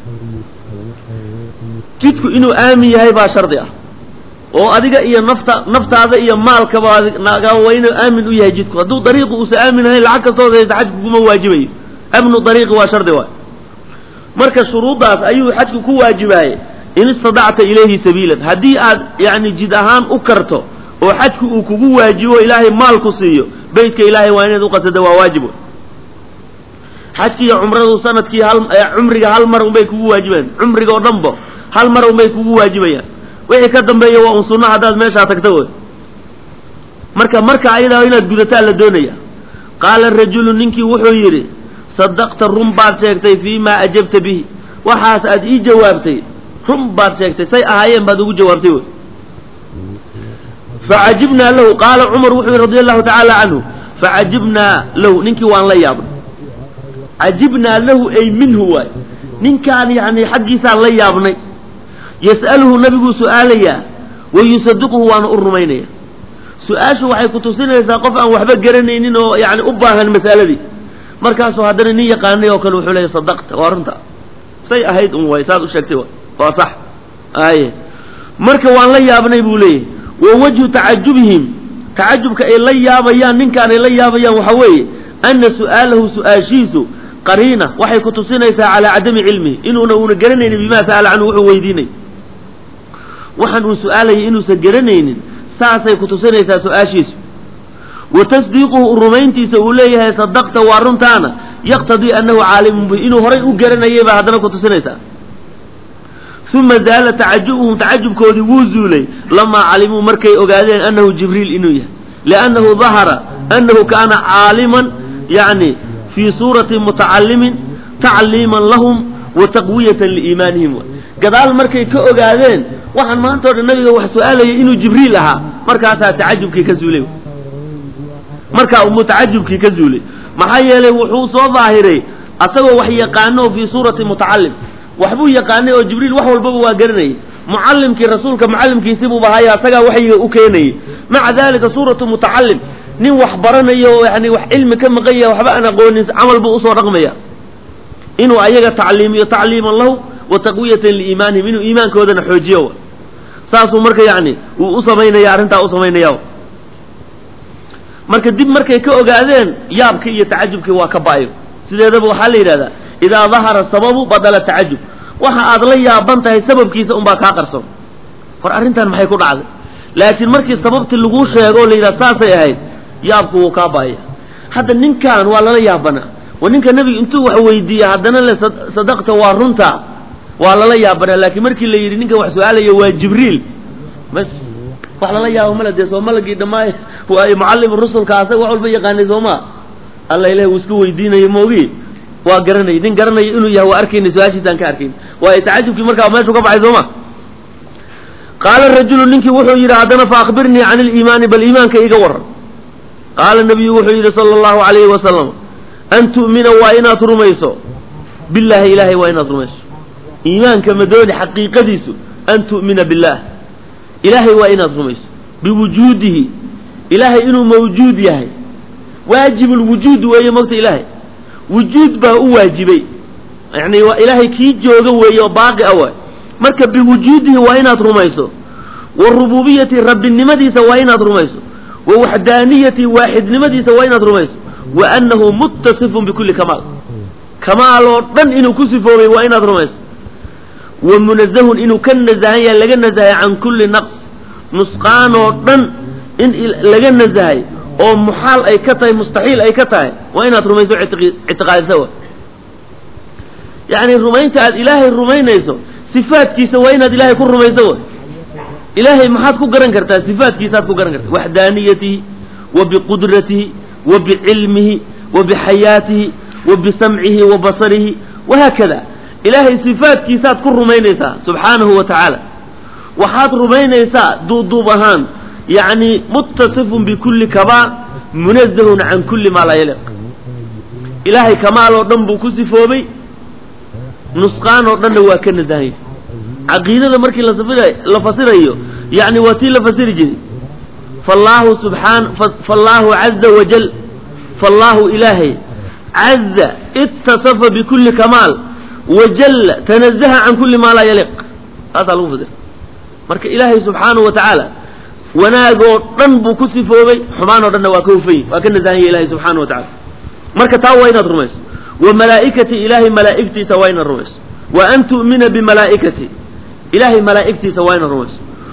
jidku inuu aamin yahay baa shardi ah oo adiga iyo nafta naftaada iyo maalkaba waa inuu aamin u yahay jidku hadduu dariiqu uusan aamin ahayn lacag kastoo haysta xajku kuma waajibayo amnu dariiqi waa shardi waay marka shuruuddaas ayuu xajku ku waajibaayey in istadacta ilayhi sabiilan haddii aad yani jid ahaan u karto oo xajku uu kugu waajibo ilaahay maal ku siiyo beytka ilaahay waa inaad u qasado waa waajib xajki iyo cumradu sanadkii hal cumriga hal mar unbay kugu waajibayaan cumriga oo dhanba hal mar unbay kugu waajibayaan wixii ka dambeeya waa un sunna haddaad meeshaa tagto wey marka marka ayadaa inaad gudataa la doonaya qaala rajulu ninkii wuxuu yidhi sadaqta run baad sheegtay fii maa ajabta bihi waxaas aad ii jawaabtay run baad sheegtay say ahaayeen baad ugu jawaabtay wey facajibnaa lahu qaala cumar wuxuu yidhi radi allahu tacaala canhu facajibnaa lahu ninkii waan la yaabnay cajibnaa lahu ay minhu waay ninkaan yani xaggiisaan la yaabnay yas'aluhu nabiguu su'aalayaa wa yusadiquhu waana u rumaynaya su-aashu waxay ku tusinaysaa qof aan waxba garanaynin oo yani u baahan mas'aladii markaasuu haddana nin yaqaanay oo kale wuxuu leeyahy sadaqta waa runta say ahayd un way saad u sheegtay waa sax aye marka waan la yaabnay buu leeyahy wa wajhu tacajubihim tacajubka ay la yaabayaan ninkaan ay la yaabayaan waxa weeye ana su'aalahu su-aashiisu qariina waxay ku tusinaysaa calaa cadami cilmihi inuuna uuna garanaynin bimaa sa'ala canhu wuxuu weydiinay waxaan uu su-aalayay inuusan garanaynin saasay ku tusinaysaa su-aashiisu wa tasdiiquhu rumayntiisa uu leeyahay sadaqta waa runtaana yaqtadii annahu caalimun bihi inuu horay u garanayay baa haddana ku tusinaysaa uma zaala tacajubuhum tacajubkoodii wuu zuulay lamaa calimuu markay ogaadeen annahu jibriil inuu yahay liannahu dahara annahu kaana caaliman yani fii suurati mutacallimin tacliiman lahum wa taqwiyatan liiimaanihim gadaal markay ka ogaadeen waxaan maanta o dhan nabiga wax su-aalayay inuu jibriil ahaa markaasaa tacajubkii ka zuulay markaa umuu tacajubkii ka zuulay maxaa yeelay wuxuu soo daahiray asagoo wax yaqaano fii suurati mutacallim waxbuu yaqaanay oo jibriil wax walbaba waa garanayay mucallimkii rasuulka mucallimkiisibuuba haya asagaa waxyiga u keenayay maca dalika suuratu mutacallim nin wax baranayo oo yani wax cilmi ka maqan yaha waxba aan aqoonin camal buu usoo dhaqmaya inuu ayaga tacliimiyo tacliiman lahu wa taqwiyatan liiimaanihim inuu iimaankoodana xoojiyo saasuu marka yani uu u samaynaya arrintaa u samaynaya marka dib markay ka ogaadeen yaabkii iyo tacajubkii waa ka ba'ayo sideedaba waxaa la yidhahdaa idaa dahara sababu badala tacajub waxa aad la yaaban tahay sababkiisa unbaa kaa qarson hor arrintan maxay ku dhacday laakiin markii sababtii laguu sheego o la yidhaha saasay ahayd yaabku wuu kaa ba'aya hadda ninkan waa lala yaabana wa ninka nebiga intuu wax weydiiya haddana le sadaqta waa runta waa lala yaabanaa laakiin markii la yidhi ninka wax su-aalaya waa jibriil bas وحلا لا يا وملا دي سو ملقي دماي هو معلم الرسل كاسا وعول بيقاني سوما الله إله وسكو ويدينا يموغي وقرني دين قرني إنه يهو أركين سواشي تان كاركين ويتعجب كي مركا وما يشوكا بعي سوما قال الرجل ننكي وحو يرى عدنا فأخبرني عن الإيمان بالإيمان كي يقور قال النبي وحو يرى صلى الله عليه وسلم أن تؤمن وإنات رميسو بالله إلهي وإنات رميسو إيمان كما دون حقيقة ديسو أن تؤمن بالله إلهي وإنات رميسو بوجوده إلهي إنه موجود يهي واجب الوجود وهي موت إلهي وجود به واجبي يعني إلهي كي جوغا وهي باقي أول مركب بوجوده وإنات رميسو والربوبية رب النمدي سوائنات رميسو ووحدانية واحد نمدي سوائنات رميسو وأنه متصف بكل كمال كمال ودن إنه كسفه وإنات رميسو ومنزه إنه كان نزاهي لغن نزاهي عن كل نقص نسقان ودن إن لغن نزاهي أو محال أي كتاي مستحيل أي كتاي وإنات رميسو اعتقاد سوا يعني الرمين تعال إلهي الرمين يسو صفات كيسا وإنات إلهي كل رمين سوا إلهي محاد كو قرن كرتا صفات كيسات كو قرن كرتا وحدانيته وبقدرته وبعلمه وبحياته وبسمعه وبصره وهكذا إلهي صفات كيسات كل رمينيسا سبحانه وتعالى وحاد رمينيسا دو دوبهان يعني متصف بكل كمال منزه عن كل ما لا يليق إلهي كمال ودنبو كسفو بي نسقان ودن واكن زاهي عقيدة مركي لفصير أيو يعني وتي لفصير جدي فالله سبحانه فالله عز وجل فالله إلهي عز اتصف بكل كمال وجل تنزه عن كل ما لا يليق هذا الوفد مركي إلهي سبحانه وتعالى وناقو رنبو كسفوبي حمان ورن واكوفي وكن زاهي إلهي سبحانه وتعالى مركي تاوين الرميس وملائكة إلهي ملائكتي سوين الرميس وأن تؤمن بملائكتي إلهي ملائكتي سوين الرميس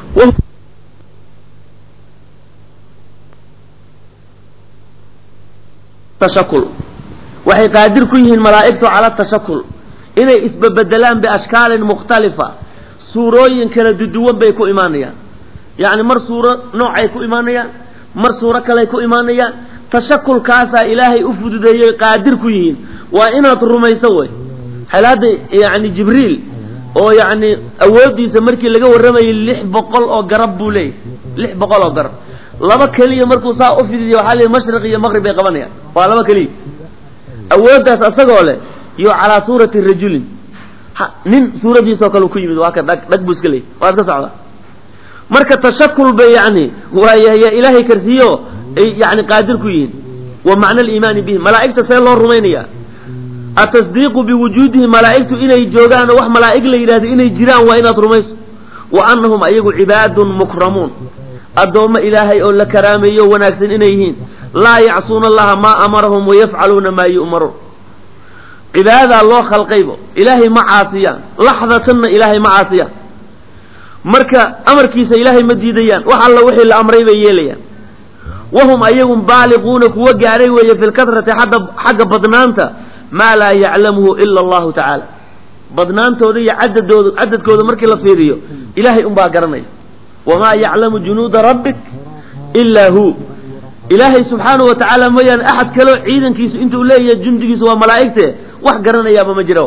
تشكل وحي قادر كيه الملائكة على التشكل إنه إسببدلان بأشكال مختلفة سوروين كلا ددوان بيكو إيمانيا يعني مر سورة نوع يكو إيمانيا مر سورة كلا يكو إيمانيا تشكل كاسا إلهي أفد دي قادر كيه وإنه الرميسوي هل هذا يعني جبريل oo yani awoodiisa markii laga waramayay lix boqol oo garab buu leeyahay lix boqol oo garab laba kaliya markuu saa u fidiyo waxa leeyahay mashriq iyo maghrib ay qabanayaan waa laba kaliya awoodaas asagoo leh iyo ala suurati rajulin nin suuradiisa kale ku yimid waa ka dhag dhag buu iska leeyahay waa iska socda marka tashakkul bay yani waa ya ilaahi karsiyo yani qaadir ku yihiin wa macna al-iimaan bihi malaa'ikta say loo rumaynaya التصديق بوجوده ملائكته إني جوغان وح ملائك ليراد إني جيران وإنات رميس وأنهم أيقوا عباد مكرمون الدوم إلهي أولا كرامي وناكسن إنيهين لا يعصون الله ما أمرهم ويفعلون ما يؤمرون عباد الله خلقيبه إلهي معاصيان لحظة إلهي معاصيان مركا أمر كيس إلهي مديديان وحال وحي الأمري بيليان وهم أيقوا بالغون كوجاري وهي في الكثرة حق بدنانتا ما لا يعلمه إلا الله تعالى بدنان تودي عدد عدد كود مركي لفيريو إلهي أم باقرني وما يعلم جنود ربك إلا هو إلهي سبحانه وتعالى ما ين أحد كلو عيدا كيس أنتو ليه جند كيس وملائكته وح قرنا يا بمجروا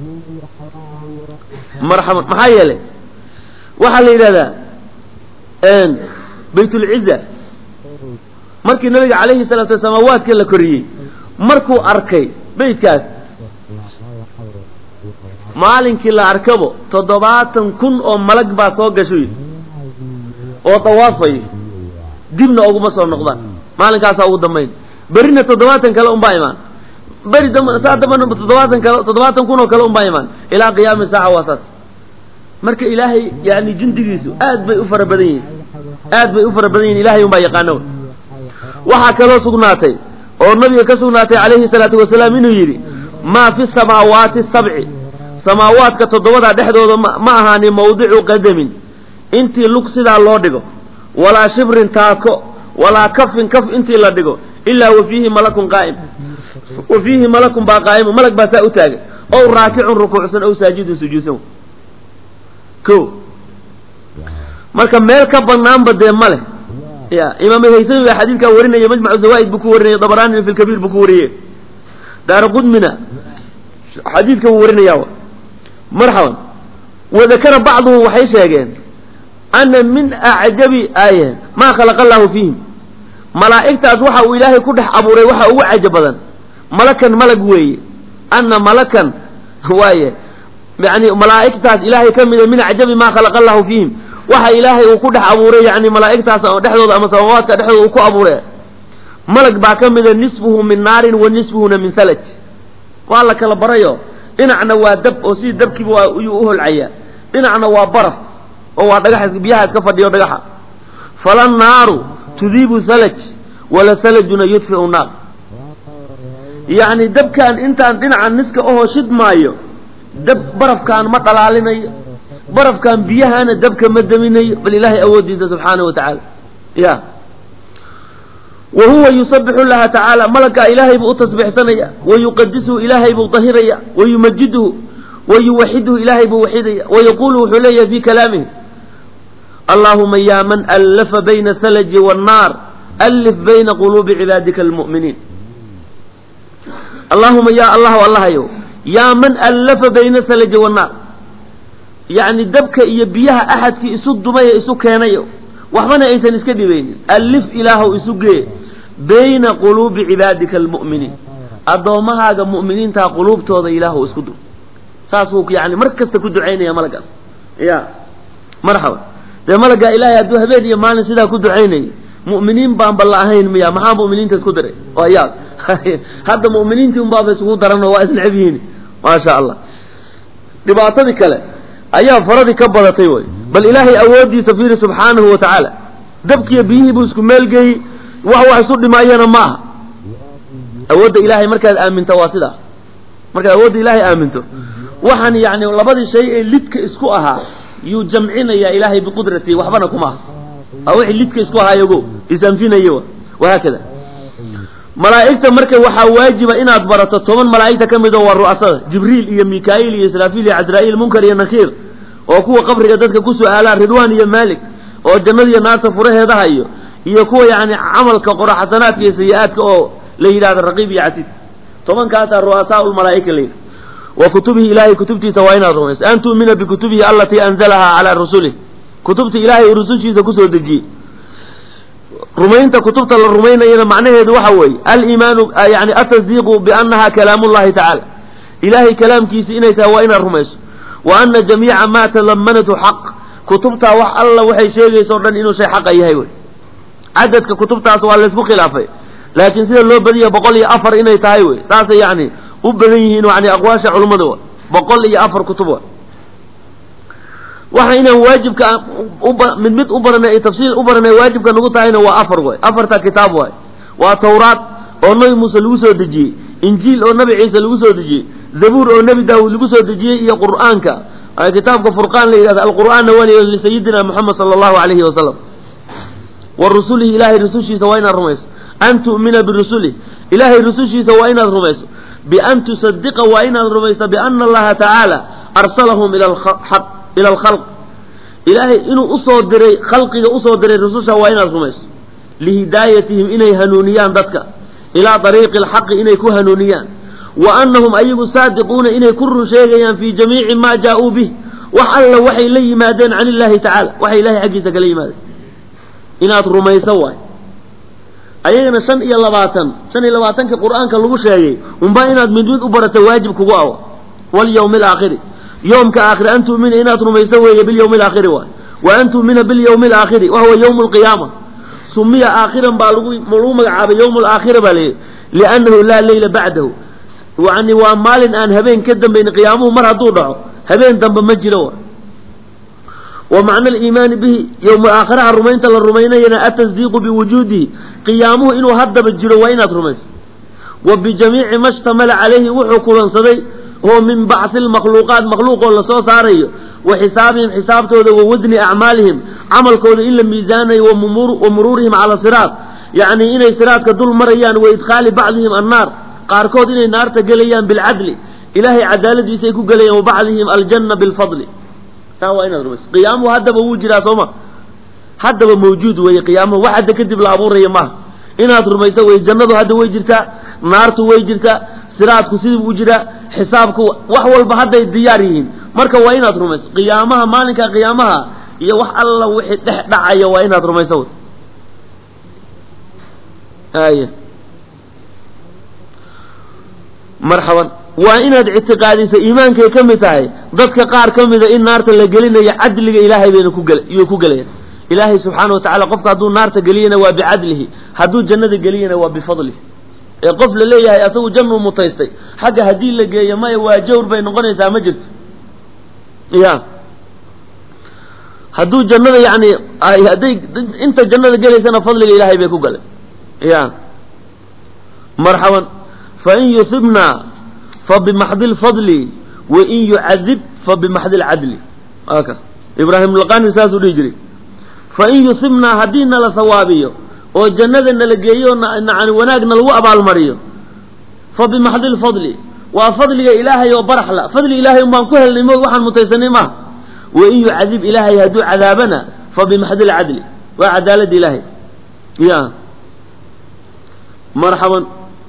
مرحبا محايا لي وحل إلى ذا أن بيت العزة مركي النبي عليه الصلاة والسماوات كلا كريه مركو أركي بيتكاس maalinkii la arkabo toddobaatan kun oo malag baa soo gashay oo tawaafay dibna ugu soo noqdaan maalinkaas ugu dambeyn barina toddobaatan kale un baa imaan bari dama saadama toddobaatan kale toddobaatan kun oo kale un baa imaan ilaa qiyaam saaca waasas marka ilaahay yaani jundigiisu aad bay u farabadan yihiin aad bay u farabadan yihiin ilaahay un baa yaqaano waxa kale sugnaatay oo nabiga ka sugnaatay calayhi salaatu wasalaam inuu yiri ma fi samaawaati sab'i samaawaadka toddobada dhexdooda ma ahaani mawdicu qadamin intii lug sidaa loo dhigo walaa shibrin taako walaa kafin kaf intii la dhigo ilaa wa fiihi malakun qaa'im wa fiihi malakun baa qaa'im malak baa saa u taagay oo raakicun rukuucsan oo saajidun sujuudsan ko marka meel ka banaan badee male ya imaam haythami waa xadiidka warinaya majmacu zawaid buu ku warinaya dabarani fi al-kabir buu ku wariyay daarqudmina xadiidka uu warinaya marhaban wadakara bacduhu waxay sheegeen ana min a'jabi ayat ma khalaqa Allahu fiihim malaa'iktaas waxa uu ilaahay ku dhex abuuray waxa ugu cajab badan malakan malag weeye anna malakan waaye yani malaa'iktaas ilaahay kamid min a'jabi ma khalaqa Allahu fiihim waxa ilaahay uu ku dhex abuuray yani malaa'iktaas oo dhexdooda ama samaawaadka dhexdooda uu ku abuuray malag baa kamid nisfuhu min naarin wa nisfuhu min thalaj waa la kala barayo dhinacna waa dab oo si dabkiiba waa u holcaya dhinacna waa baraf oo waa dhagax biyaha iska fadhiyo dhagaxa falan naaru tudibu thalaj wala thalajuna yudfi'u naar yani dabkan intaan dhinaca niska oo shidmaayo dab barafkan ma dhalaalinayo barafkan biyahana dabka ma daminayo bal ilaahay awoodiisa subhanahu wa ta'ala ya وهو يسبح الله تعالى ملك إلهي بأتصبح سنيا ويقدسه إلهي بطهريا ويمجده ويوحده إلهي بوحديا ويقول حليا في كلامه اللهم يا من ألف بين الثلج والنار ألف بين قلوب عبادك المؤمنين اللهم يا الله والله يو يا من ألف بين الثلج والنار يعني دبك يبيها أحد في إسود ما يسو كينيو وحمنا إيسان إسكدي بين ألف إله إسوجي بين قلوب عبادك المؤمنين أضومها هذا مؤمنين تا قلوب توضى إله إسكدو ساسوك يعني مركز تكد عيني يا ملكس يا مرحبا يا ملك إلهي أدوها بين يا مالي سيدا كد عيني مؤمنين بان باللهين يا محا مؤمنين تسكدري وإياك هذا مؤمنين تيم باب سكودرنا وإذن عبيني ما شاء الله لبعطني كلا أيها فرضي كبرتي وي بل إلهي أودي سفير سبحانه وتعالى دبكي بيه بوسكو ملقي وهو يصد ما ينا معها أود إلهي مركز آمن تواصلها مركز أود إلهي آمنته وحن يعني لبضي الشيء لتك اسكوها يجمعنا يا إلهي بقدرتي وحبناكم معها أوحي لتك اسكوها يقول إسان فينا يوا وهكذا ملائكة مركز وحا واجب إن أدبرت طبعا ملائكة كم يدور الرؤساء جبريل إيا ميكائيل إيا إسرافيل إيا عزرائيل منكر إيا نخير وكوا قبرك دادك كسو آلاء رضوان يا مالك وجنة يا ناس فره هذا هيو يكوا يعني عملك قرى حسنات يا سيئاتك أو ليلة هذا الرقيب يعتد طبعا كانت الرؤساء الملائكة ليه وكتبه إلهي كتبتي سوائنا الرميس أن تؤمن بكتبه التي أنزلها على رسوله كتبتي إلهي ورسوله سكسو دجي رمينت كتبت للرمين إذا معناه دوحوي الإيمان يعني التصديق بأنها كلام الله تعالى إلهي كلام كيس إنه سوائنا الرميس وأن جميع ما تلمنته حق كتبتها وح الله وحي شيء يصورن إنه شيء حق أيها عددك كتبتها سؤال لسبق خلافه لكن سيد الله بدي بقول لي أفر إنه تهيوي ساسا يعني وبديه إنه يعني أقواش علوم دول بقول لي أفر كتبه وحين واجب ك من مد أبرنا تفسير أبرنا واجب كان نقطة هنا وأفر واي أفر تا كتاب واي وتوراة أو نبي موسى لوسو دجي إنجيل أو نبي عيسى لوسو دجي زبور أو نبي داود لوسو دجي يا قرآن كا كتاب فرقان القرآن ولي لسيدنا محمد صلى الله عليه وسلم والرسول إلهي رسوشي سوينا الرميس أن تؤمن بالرسول إلهي رسوشي سوينا الرميس بأن تصدق وإن الرميس بأن الله تعالى أرسلهم إلى الحق إلى الخلق إلهي إنه أصدر خلقه أصدر الرسوش وإن الرميس لهدايتهم إني هنونيان ذاتك إلى طريق الحق إني كهنونيان وأنهم أيب صادقون إني كل شيئا في جميع ما جاءوا به وحل وحي لي مادين عن الله تعالى وحي الله حقيسك لي مادين إنات رمي سواي أيضا سن إيا اللباتن سن إيا اللباتن كقرآن كاللغو شيئا ونبا إنات من دون أبرة واجب كواوا واليوم الآخر يوم كآخر أنتم من إنات رمي سواي باليوم الآخر واي وأنتم من باليوم الآخر وهو يوم القيامة سمي آخرا بالغو عاب يوم الآخر بالي لأنه لا ليل بعده وعني ومال أن هبين كدن بين قيامه مرة دورعه هبين دنب مجلوه ومعنى الإيمان به يوم آخرها الرمين تل الرمين ينا التصديق بوجوده قيامه إنه هدب الجلو وإنات رميس وبجميع ما اشتمل عليه وحكولا صدي هو من بعث المخلوقات مخلوق ولا صوص عريه وحسابهم حسابته ووزن أعمالهم عمل كون إلا ميزانه ومرور ومرورهم على صراط يعني إن صراط كدول مريان وإدخال بعضهم النار قاركود إن النار تقليان بالعدل إلهي عدالة يسيكو قليان وبعضهم الجنة بالفضل سواء إن الرمس قيامه هدب وجرا صوما haddaba mawjuud weeye qiyaamaha wax hadda kadib la abuuraya maaha inaad rumayso wey jannadu hadda way jirtaa naartu way jirtaa siraadku sidii u jiraa xisaabku wax walba hadday diyaar yihiin marka waa inaad rumayso qiyaamaha maalinka qiyaamaha iyo wax alla wixii dhex dhacaya waa inaad rumayso aye marhaban waa inaad ictiqaadiso iimaankay ka mid tahay dadka qaar ka mida in naarta la gelinayo cadliga ilaahay bayna ku gel iyo ku galayaan ilaahay subxaanahu wa tacaala qofka hadduu naarta geliyana waa bicadlihi hadduu jannada geliyana waa bifadlihi ee qof la leeyahay asagu jannuu mutaystay xagga haddii la geeyo maya waa jawr bay noqonaysaa ma jirto ya hadduu jannada yani hadday inta jannada gelaysana fadliga ilaahay bay ku galay ya marxaban fain yusibna fabimaxdi lfadli wain yucadib fabimaxdi lcadli aka ibraahim lqani saasuu dhihi jiray fain yusibnaa haddii nala sawaabiyo oo jannada nala geeyo yani wanaagna lagu abaalmariyo fabimaxdi lfadli waa fadliga ilaahay oo baraxla fadli ilaahay un baan ku helnay moog waxaan mutaysanay maaha wain yucadib ilaahay hadduu cadaabana fabimaxdi lcadli waa cadaalada ilaahay ya marxaban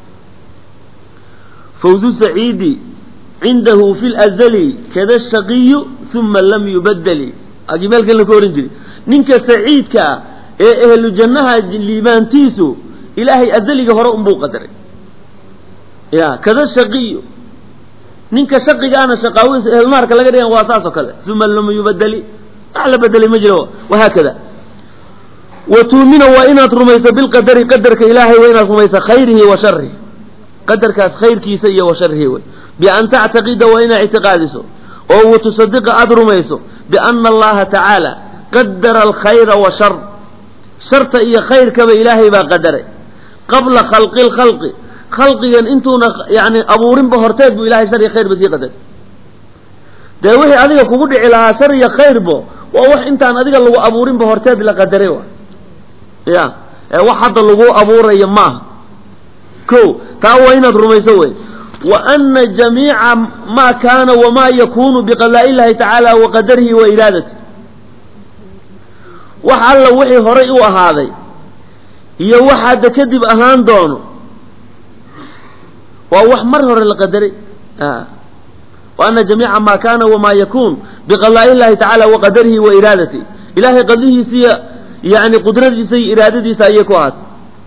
fawzu saciidi cindahu fi lazali kada shaqiyu uma lam yubadali agii meelkan la ka ohan jiray ninka saciidka ah ee ehlu jannaha liibaantiisu ilaahay azaliga hore unbuu qadaray ya kada shaqiyu ninka shaqigaana shaqaawiis ehlnaarka laga dhigan waa saas oo kale uma lam yubadali wax la bedelay ma jiro wahaakada wa tuumina waa inaad rumayso bilqadari qadarka ilaahay waa inaad rumayso khayrihi wa sharihi qadarkaas khayrkiisa iyo wa sharihi wey bian tactaqida waa inaad ictiqaadiso oo watusadiqa aada rumayso biana allaha tacaala qadara alkhayra wa shar sharta iyo khayrkaba ilaahay baa qadaray qabla khalqi lkhalqi khalqigan intuuna yani abuurinba horteed buu ilahay shar iyo khayrba sii qadaray dee wixii adiga kugu dhici lahaa shar iyo khayrbo waa wax intaan adiga lagu abuurinba horteed la qadaray wa ya ee wax hadda lagu abuurayo maaha ko taa waa inaad rumayso wey wa ana jamiica maa kaana wamaa yakunu biqadaa'i illahi tacaala wa qadarihi wa iraadati wax alla wixii horay u ahaaday iyo wax hadda kadib ahaan doono waa wax mar hore la qadaray wa ana jamiica maa kaana wamaa yakun biqadaa'i illahi tacaala wa qadarihi wa iraadati ilahay qadihiisiiyo yani qudradiisa iyo iraadadiisa ayay ku ahaatay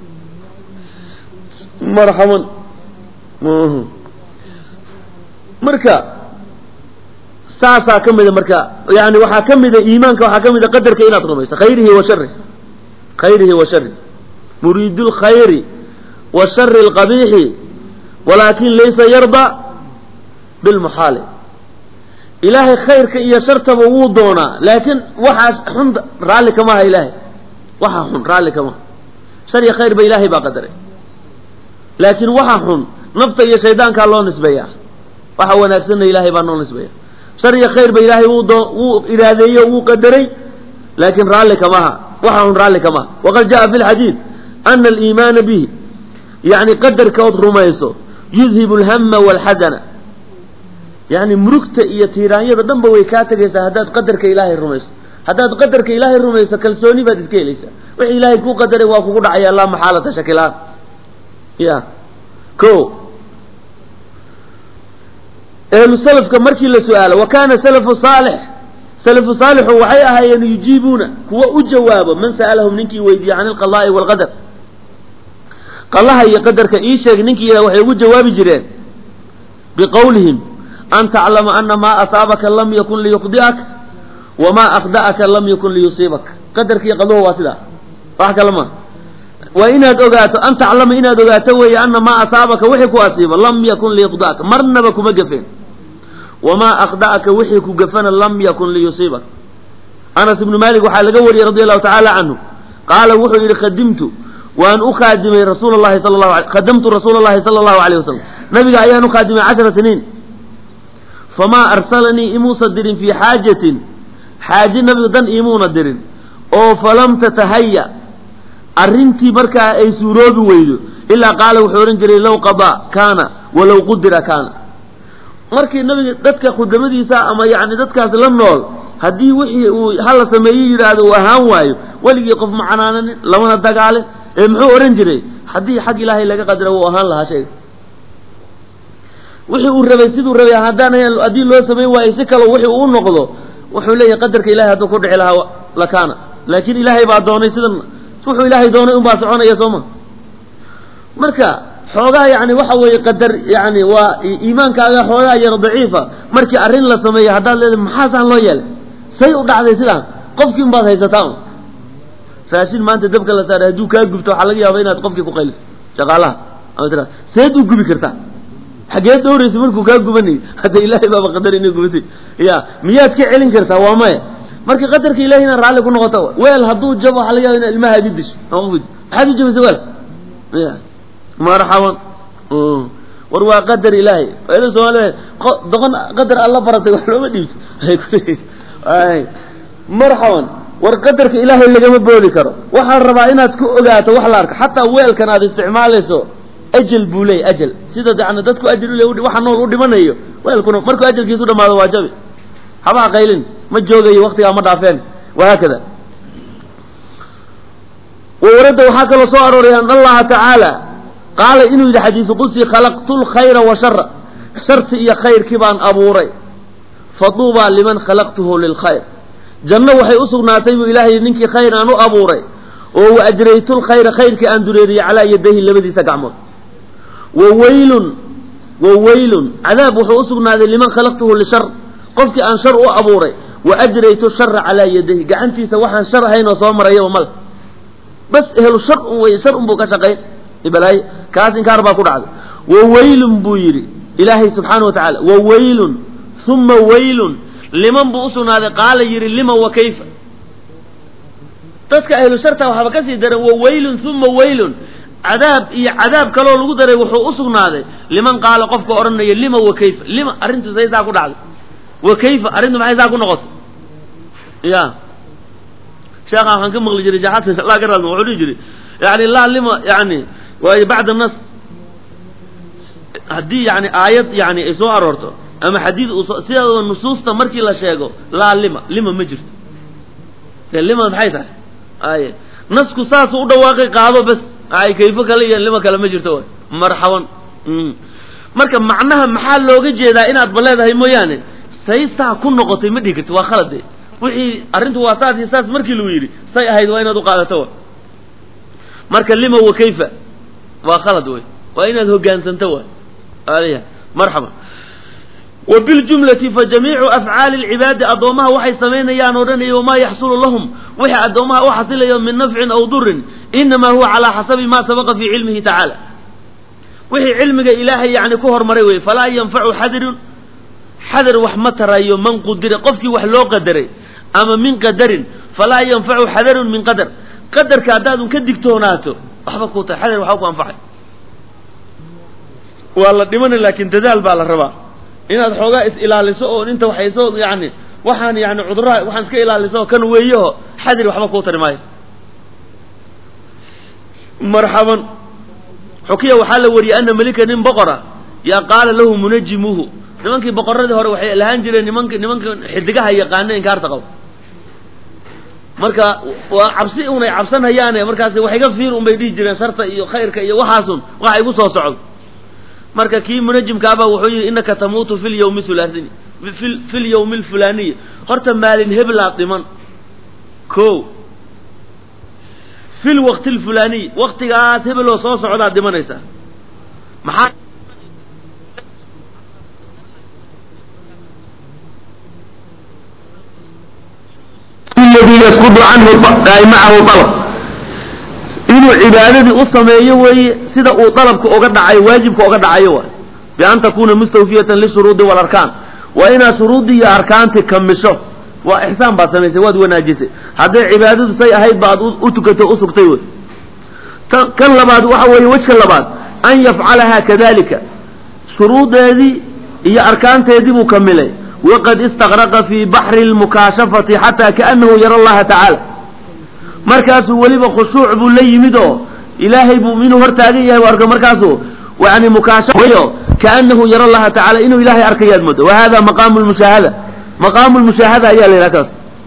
marxaban marka saasaa ka mida marka yani waxaa ka mida iimaanka waxaa ka mida qadarka inaad rumayso khayrihi wa sharihi khayrihi wa sharihi muriidu lkhayri wa shari lqabiixi walaakin laysa yarda bilmuxaali ilaahay khayrka iyo shartaba wuu doonaa laakiin waxaas xun raalli kamaha ilaahay waxaa xun raalli kamaha shar iyo khayr ba ilaahay baa qadaray laakiin waxa xun nafta iyo shaydaankaa loo nisbeeyaa waxa wanaagsanna ilaahay baa noo nisbeeya shar iyo khayr ba ilaahay wuu doo wuu iraadeeyo wuu qadaray laakiin raalli kamaha waxa xun raalli kamaha waqad jaa fi lxadiid ana aliimaana bihi yani qadarka ood rumayso yudhibu alhama walxadana yani murugta iyo tiiraanyada dhanba way kaa tegaysaa haddaad qadarka ilaahay rumayso haddaad qadarka ilaahay rumayso kalsooni baad iska helaysaa wixii ilaahay kuu qadaray waa kugu dhacaya laa maxaalata shakilaan ya ko ehlu salafka markii la su-aalo wa kaana salafu saalix salafu saalixu waxay ahaayeen yujiibuuna kuwa u jawaabo man sa'alahum ninkii weydiiye can ilqadaa'i waalqadar qalaha iyo qadarka ii sheeg ninkii yidhaha waxay ugu jawaabi jireen biqowlihim an taclama ana maa asaabaka lam yakun liyuqdi'ak wamaa akhda'aka lam yakun liyusiibak qadarka iyo qaduhu waa sidaa wax kale ma waa inaad ogaato an taclama inaad ogaato weeye ana maa asaabaka wixii ku asiibo lam yakun liyuqda'aka marnaba kuma gafeen wamaa akhda'aka wixii ku gafana lam yakun liyusiibak anas ibnu malik waxaa laga wariyey radi allahu tacaala canhu qaala wuxuu yidhi khadimtu waan u khaadimay rasuul lahi sal lahu khadamtu rasuula llahi sala allahu alayh wasalam nabiga ayaan u khaadimay cashara siniin famaa arsalanii imuusa dirin fii xaajatin xaaje nabiga dan imuuna dirin oo falam tatahaya arrintii markaa ay suuroobi weydo ilaa qaala wuxuu odhan jiray low qadaa kaana walow qudira kaana markii nabiga dadka khudamadiisa ama yani dadkaas la nool haddii wixii uu hala sameeyey yidhaahdo uu ahaan waayo weligii qof ma canaananin lamana dagaalin ee muxuu odhan jiray haddii xag ilaahay laga qadaro wuu ahaan lahaa shayga wixii uu rabay siduu rabay haddaan haddii loo samayn waayo si kale wixii uu noqdo wuxuu leeyahay qadarka ilahay hadduu ku dhici lahaa lakaana laakiin ilaahay baa doonay sidan wuxuu ilaahay doonay unbaa soconaya sooma marka xoogaa yani waxa weeye qadar yani waa iimaankaaga xoogaa yaro daciifa markii arrin la sameeyo haddaad leedahay maxaasaan loo yeelay say u dhacday sidaan qofkii unbaad haysataa un raashin maanta dabka la saaray hadduu kaa gubto waxaa laga yaaba inaad qofkii ku qayliso shaqaalaha ama tira seed u gubi kartaa xageed dhowraysa markuu kaa gubanayay hadda ilaahay baaba qadar inay gubatay ya miyaad ka celin kartaa waa maya marka qadarka ilahay inaad raalli ku noqoto weel hadduu jabo waxaa laga yaaba inaad ilmaha adi disho ama qof maxaad u jabaysa weel ya marxaban war waa qadar ilaahay ila Soomaaliya doqon qadar alla baratay wax looma dhiibto ay marxaban war qadarka ilaahay lagama boodi karo waxa la rabaa inaad ku ogaato wax la arko hatta weelkan aad isticmaalayso ajal bulay ajal sida dadna dadku ajal u leeyahay waxa nool u dhimanayo weelkuna markuu ajalkiisu dhamaado waa jabi haba qaylin ma joogayo waqtiga ma dhaafeen waa kada warada waxa kala soo arooriyaan Allah ta'ala qaala inuu yidhi xadiisu qudsi khalaqtu lkhayra wa shara sharti iyo khayrkii baan abuuray faduuba liman khalaqtuhu lilkhayr janno waxay u sugnaatay buu ilaahay ninkii khayr aan u abuuray oo wa ajraytu lkhayra khayrkii aan dureeriyey calaa yadayhi labadiisa gacmood wa waylun wa waylun cadaab wuxuu u sugnaaday liman khalaqtuhu lishar qofkii aan shar u abuuray wa ajraytu shara calaa yadayhi gacantiisa waxaan shar ahayn oo soo marayaba male bas ehlu shar un wey shar unbuu ka shaqayn ibalaay kaas inkaar baa ku dhacday wa waylun buu yidhi ilaahay subxaana wa tacaala wa waylun uma waylun liman buu usugnaaday qaala yidhi lima wa kayfa dadka ahlu sharta waxaaba kasii daran wa waylun uma waylun cadaab iyo cadaab kaloo lagu daray wuxuu usugnaaday liman qaala qofka odhanaya lima wa kayfa lima arrintu say saa ku dhacday wa kayfa arrintu maxay saa ku noqotay ya sheekha waxaan ka maqli jiray jaxadka allah ka raadmo wuxuu dhihi jiray yani laa lima yani waayo bacda nas haddii yani aayad yani ay soo aroorto ama xadiid uu sideeda nusuusta markii la sheego laa lima lima ma jirto dee lima maxay tahay ay nasku saasuu u dhawaaqay qaado bas ay kayfo kale iyo lima kale ma jirto waay marxaban marka macnaha maxaa looga jeedaa inaad baleedahay mooyaane say saa ku noqotay ma dhihi karti waa khalade wixii arrintu waa saas iyo saas markii lagu yidhi say ahayd waa inaad u qaadato wa marka lima wa kayfa waa khalad wey waa inaad hoggaansanto waay aliya marxaba wa biljumlati fa jamiicu afcaali alcibaadi addoomaha waxay samaynayaan oo dhan iyo wamaa yaxsulu lahum wixii addoomaha u xasilayo min nafcin aw durin inamaa huwa calaa xasabi ma sabaqa fii cilmihi tacaala wixii cilmiga ilaahay yani ku hormaray wey falaa yanfacu xadirun xadar wax ma tarayo man qudira qofkii wax loo qadaray ama min qadarin falaa yanfacu xadarun min qadar qadarka haddaadun ka digtoonaato waxba kuu tahay xadar waxba ku anfacay waa la dhimana laakiin dadaal baa la rabaa inaad xoogaa is ilaaliso oo inta waxayso yani waxaan yani cudurraha waxaan iska ilaaliso kan weeyaho xadir waxba kuu tari maayo marxaban xukiya waxaa la wariyey ana melika nin boqora yaa qaala lahu munajimuhu nimankii boqoradii hore waxay lahaan jireen nimank nimanka xidigaha yaqaana inkaarta qabo marka waa cabsi unay cabsanayaane markaas wax iga fiir un bay dhihi jireen sharta iyo khayrka iyo waxaasun waxa igu soo socdo marka kii munajimkaaba wuxuu yidhi innaka tamuutu fi lyawmi thulathini fi lyawmi alfulaniy horta maalin heblaad dhiman ko fi lwaqti alfulaniy waqtigaas hebeloo soo socdaad dhimanaysaa maxaa الذي يسقط عنه معه طلب inuu cibaadadii u sameeyo weeye sida uu dalabka uga dhacay waajibka uga dhacayo waa bi an takuna mustawfiyatan li shuruudi wal arkaan wa ina shuruudi iyo arkaanti kamisho waa ihsaan baad samaysay waad wanaajisay haddii cibaadadu say ahayd baad u tukato u sugtay way kan labaad waxa weeye wajka labaad an yafcalaha kadalika shuruudeedii iyo arkaanteedii buu kamilay waqad istaqraqa fi bahri almukashafati hatta kaannahu yara Allah ta'ala markaasuu weliba khushuuc buu la yimid oo ilaahay buu inuu hortaagan yahay arko markaasuu yani mukaashafayo kaannahu yara Allah ta'ala inuu ilaahay arkayaad moodo wa hada maqaamu almushaahada maqaamu lmushaahada ayaa la yidhaha kaas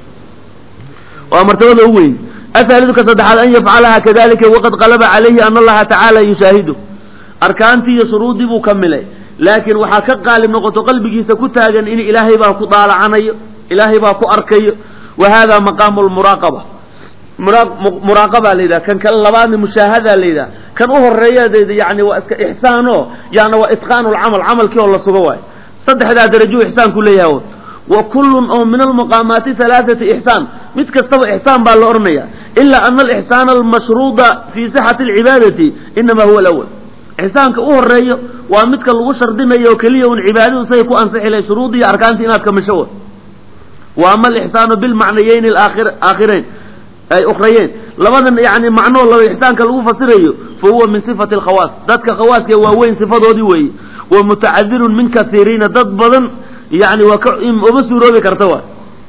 waa martabada ugu weyn ahaalidu ka saddexaad an yafcalaha kadalika waqad qalaba calayhi ana allaha tacaala yushaahidu arkaantii iyo shuruuddii buu kamilay laakiin waxaa ka qaalib noqoto qalbigiisa ku taagan in ilaahay baa ku daalacanayo ilaahay baa ku arkayo wa hada maqaamu lmuraaqaba muraaqaba la yidhaha kan kale labaadna mushaahada la yidhaha kan u horeeyadeeda yani waa iska ixsaano yani waa itqaanu lcamal camalkii oo la sugo waayo saddexdaa darajo ixsaanku leeyahay wa kullun oo min almaqaamaati halaathati ixsaan mid kastaba ixsaan baa la odhanaya ilaa ana alixsaana almashruuda fii sixati alcibaadati inama huwa alawal ixsaanka u horeeyo waa midka lagu shardinayo oo keliya un cibaadadu say ku ansixi lahay shuruudii iyo arkaantii inaad kamisho wa wa ama alixsaanu bilmacnayeyni aakhirayn ay ukhrayeen labadan yani macnoo laba ixsaanka lagu fasirayo fa huwa min sifati alkhawaas dadka khawaaska waaweyn sifadoodii weeye wa mutacadirun min kasiiriina dad badan yani waa ka uma suuroobi karta wa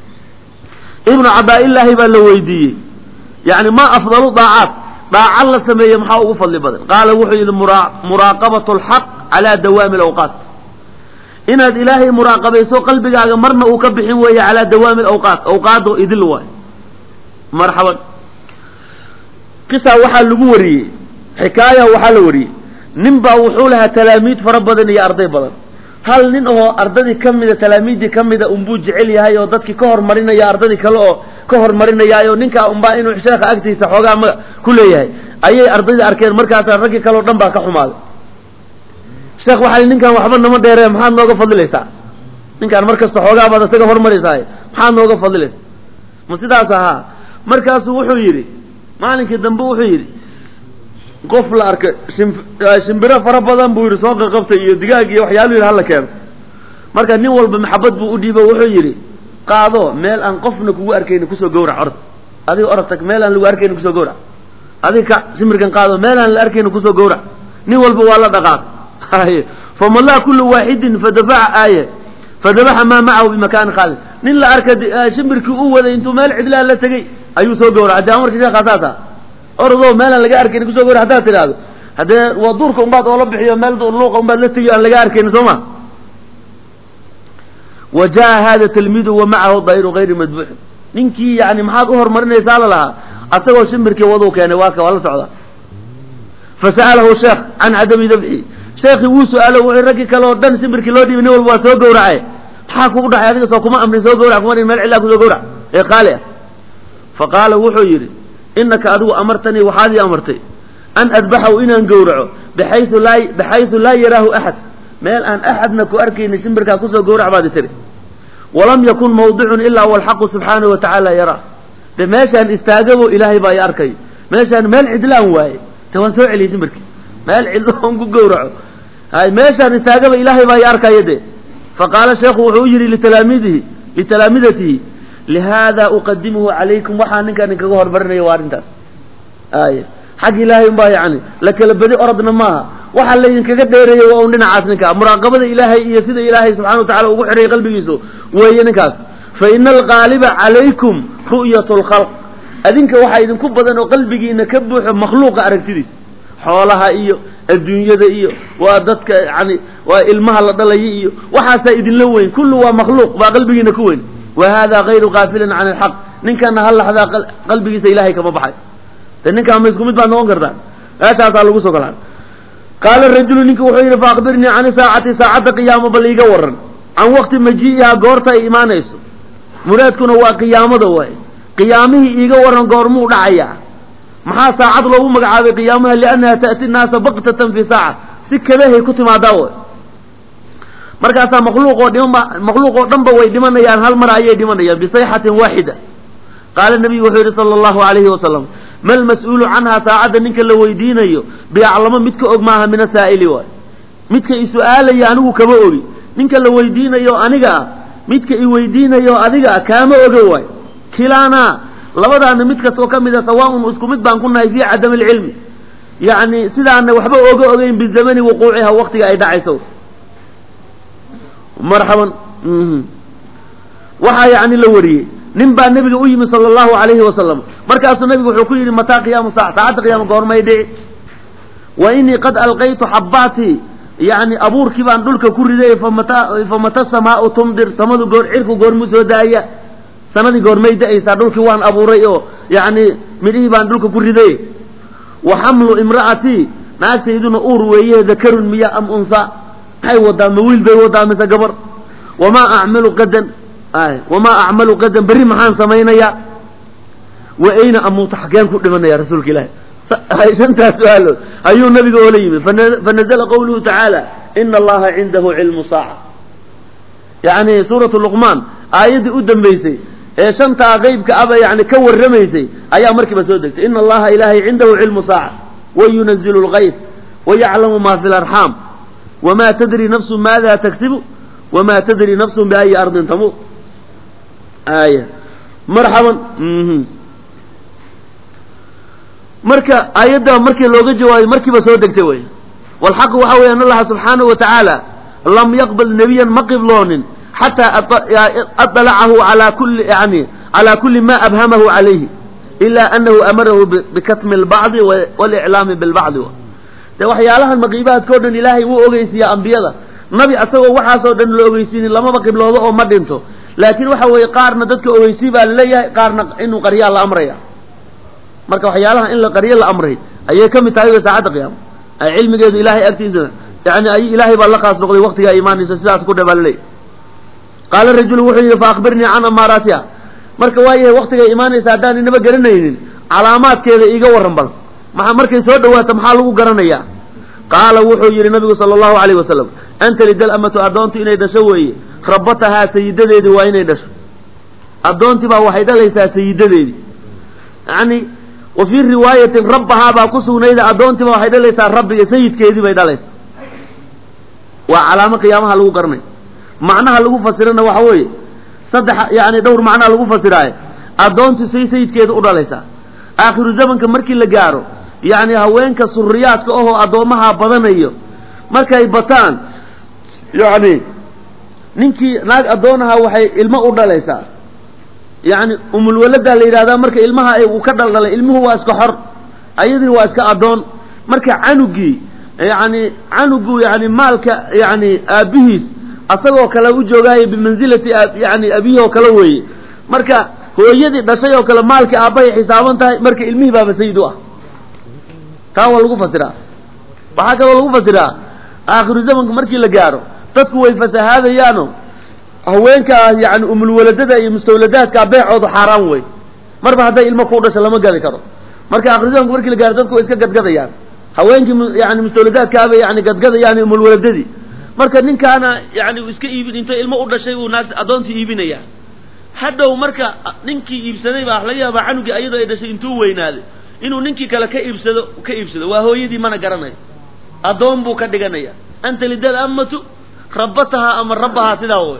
ibnu cabaa-illaahi baa la weydiiyey yani ma afdalu daacaat daaca la sameeye maxaa ugu fadli badan qaala wuxuu yidhi muraaqabatu alxaq calaa dawaami alawqaat inaad ilaahay muraaqabayso qalbigaaga marna uu ka bixin weeye calaa dawaami alawqaat awqaado idil waay marxaban qisa waxaa lagu wariyey xikaaya waxaa la wariyey nin baa wuxuu lahaa talaamiid fara badan iyo arday badan hal nin oo ardadii kamida talaamiiddii kamida unbuu jecel yahay oo dadkii ka hormarinaya ardadii kale oo ka hormarinayaayo ninkaa unbaa inuu sheekha agtiisa xoogaa ma ku leeyahay ayay ardadii arkeen markaasa raggii kale o dhan baa ka xumaaday sheekh waxaa li ninkaan waxba nama dheeree maxaad nooga fadilaysaa ninkaan mar kasta xoogaa baad isaga hormaraysaay maxaad nooga fadilaysaa ma sidaas ahaa markaasuu wuxuu yidhi maalinkii dambe wuxuu yidhi qof la arkay shimbiro fara badan buu yidhi soo qaqabtay iyo digaag iyo waxyaalu yidhi hala keeno marka nin walba maxabad buu u dhiibo wuxuu yidhi qaado meel aan qofna kugu arkayni kusoo gawrac orod adiga orod tag meel aan lagu arkayni kusoo gawrac adiga ka shimbirkan qaado meel aan la arkayni kusoo gawrac nin walba waa la dhaqaaq famallaa kullu waaxidin fadafaca aaye fadabaxa maa macahu bimakaani khaalid nin la arka shimbirkii u waday intuu meel cidlaa la tegey ayuu soo gawracay dee amarka sheekhaa saasa orodoo meelaan laga arkayni kusoo gawrac haddaad tidhaahdo haddee waa duurka unbaad oola bixiyo meel luuqa unbaad la tegiyo aan laga arkayni soo ma wa jaa hada tilmiidu wa macahu dayru gayri madbuuxin ninkii yani maxaad u horumarinaysaa la lahaa asagoo shimbirkii waduu keenay waa ka waa la socdaa fasa'alahu sheekh can cadami dabxi sheekii wuu su-aalo wuxuu raggii kale oo dhan shimbirkii loo dhiibay nin walba waa soo gawrace maxaa kugu dhacay adiga soo kuma amrin soo gawrac kuma dhin meel cidlaa kusoo gawrac ee qaali ah fa qaala wuxuu yidhi inaka adigu amartanii waxaad ii amartay an adbaxahu inaan gawraco baxaysu laa baxaysu laa yaraahu axad meel aan axadna ku arkayni shimbirkaa kusoo gawrac baad i tiri walam yakun mawdicun ilaa walxaqu subxaanahu wa tacaala yaraa de meeshaan istaagabo ilaahay baa i arkay meeshaan meel cidlaan waaye te waan soo celiyey shimbirkii meel cidlo on ku gawraco hay meeshaan istaagaba ilaahay baa i arkaya de faqaala sheekhu wuxuu u yidhi litalaamidihi litalaamidatihi lihaada uqadimuhu calaykum waxaa ninkaan inkaga hormarinaya waa arrintaas ay xag ilaahay unbaa yani la kala bedi orodna maaha waxaa laydinkaga dheereeyey waa un dhinacaas ninkaa muraaqabada ilaahay iyo sida ilaahay subxana wa tacala ugu xidhay qalbigiisu weeye ninkaas fa ina alqaaliba calaykum ru'yat lkhalq adinka waxaa idinku badan oo qalbigiina ka buuxo makhluuqa aragtidiisa xoolaha iyo adduunyada iyo waa dadka yani waa ilmaha la dhalaya iyo waxaasaa idinla weyn kullu waa makhluuq baa qalbigiina ku weyn wa hada gayru kaafilin can alxaq ninkana ha laxdaa qalbigiisa ilahay kama baxay de ninkaa ma isku mid baad noqon kartaa meeshaasaa lagu soo galaan qaala rajulu ninka wuxuu yidhi fa akbirnii can saacati saacadda qiyaamo bal iiga waran can waqti majii'ihaa goorta ay imaanayso muraadkuna waa qiyaamada waay qiyaamihii iiga waran goormuu dhacayaa maxaa saacad loogu magacaabay qiyaamaha liannaha ta'ti nnaasa baktatan fii saaca si kadahay ku timaadaa way markaasaa makhluuqoo dhima makhluuqoo dhanba way dhimanayaan hal mar ayay dhimanayaan bisayxatin waaxida qaala nabigu wuxuu yidhi sala allahu calayhi wasalam ma almas-uulu canhaa saacadda ninka la weydiinayo biaclamo midka og maaha min asaa'ili waay midka i su-aalaya anigu kama ogi ninka la weydiinayo aniga ah midka i weydiinayo adiga ah kaama oga waay kilaanaa labadaana mid kastoo ka mida sawaaun isku mid baan ku nahay fii cadami alcilmi yacni sidaana waxba oga ogeyn bizamani wuquuciha waqtiga ay dhacayso marxaban waxaa yani la wariyey nin baa nebiga u yimi sala allahu calayhi wasalam markaasuu nebigu wuxuu ku yidhi mataa qiyaamu saaca saacadda qiyaama goormay dhici wa inii qad alqaytu xabbaatii يعني أبور كيبان دولك كوريدي فمتى فمتى السماء تمطر سمد غور عرق غور مسودايا سندي غور ميدا ايسا دولك وان أبوري يعني مديه بان دولك كوريدي وحمل امرأتي ناكتي يدون أور ويه ذكر مياه أم أنثى هاي ودا مويل بي ودا مسا قبر وما أعمل قدا آه وما أعمل قدا بري محان سمينا يا وأين أموت حكيان كل من يا رسولك الله هاي سنتها سؤاله أيها النبي قولي فنزل قوله تعالى إن الله عنده علم الساعة يعني سورة اللقمان آية قدام بيسي سنتها غيب كأبا يعني كور رميسي أيها مركبة سودكت إن الله إلهي عنده علم الساعة وينزل الغيث ويعلم ما في الأرحام وما تدري نفس ماذا تكسب وما تدري نفس بأي أرض تموت آية مرحبا مم. مركا آيات مركا لوجه جواي مركا بسود دكتوي والحق وحوي أن الله سبحانه وتعالى لم يقبل نبيا ما قبلون حتى أطلعه على كل يعني على كل ما أبهمه عليه إلا أنه أمره بكتم البعض والإعلام بالبعض ده وحيالها المغيبات كون إلهي وأوجيسي يا أنبياء نبي أسوأ وحاسو دن لأوجيسين لما بقبلوه أو مدينته لكن وحوي قارن دتك أوجيسي بالله قارن إنه قرية الأمر يا marka waxyaalaha in la qariyo la amray ayay kamid tahay saacada qiyaam ay cilmigeedu ilaahay agtiisa yaani ay ilaahay baa la qaas noqday waqtiga iimaanisa sidaas ku dhabalay qala rajul wuxuu yiri fa akhbirni an amaratiha marka waayahay waqtiga iimaanisa hadaan inaba garanaynin calaamaadkeeda iiga waran bal maxaa markay soo dhawaato maxaa lagu garanayaa qala wuxuu yiri nabiga sallallahu alayhi wasallam anta lidal amatu adoonti inay dhasho weeye rabbataha sayidadeedi waa inay dhasho adoonti baa waxay dhalaysaa sayidadeedi yani وفي رواية ربها باكسو نيدا أدونتي ما وحيدا ليس ربي سيد كيدي بيدا ليس وعلامة قيامها لغو قرني معناها لغو فسرنا وحوي صدح يعني دور معناها لغو فسرها أدونتي سي سيد كيدي أودا ليس آخر الزمن كمركي لقارو يعني هوين كسريات كأوهو أدومها بدنيو مركي بطان يعني ننكي ناك أدونها وحي الماء أودا ليس يعني أم الولد اللي هذا مركا إلمها وكذا إلمه هو أسك حر أيضا هو أسك أدون مركا عنقي يعني عنقو يعني مالك يعني أبيهس أصله كلا وجهه جاي بمنزلة يعني أبيه وكلوه مركا هو يدي بشيء وكلا مالك أبيه حسابا تاي مركا إلمه باب سيدوه كاول الغفة سرا وحكى الغفة سرا آخر الزمن مركي لقاره تدكوا يفسه هذا يانو هوينك يعني أم الولدات أي مستولدات كبيع عضو حرام وي مربع هذا المفروض سلامة قال كرو مركا آخر زمان مركي اللي قاردتكو إسكا قد قد يعني هوينك يعني مستولدات كابي يعني قد قد يعني أم الولدات مركا نين كان يعني إسكا إيبن إنت المفروض شيء وناس أدونتي إيبن إياه حتى ومركا نينكي إيبسني بأحليا بعنوكي أيضا إذا شيء انتو وين هذا إنه نينكي كلا كإيبسدو كإيبسدو وهو يدي مانا قرني أدون بو كدقنيا أنت لدال أمتو ربتها أم ربها سداوي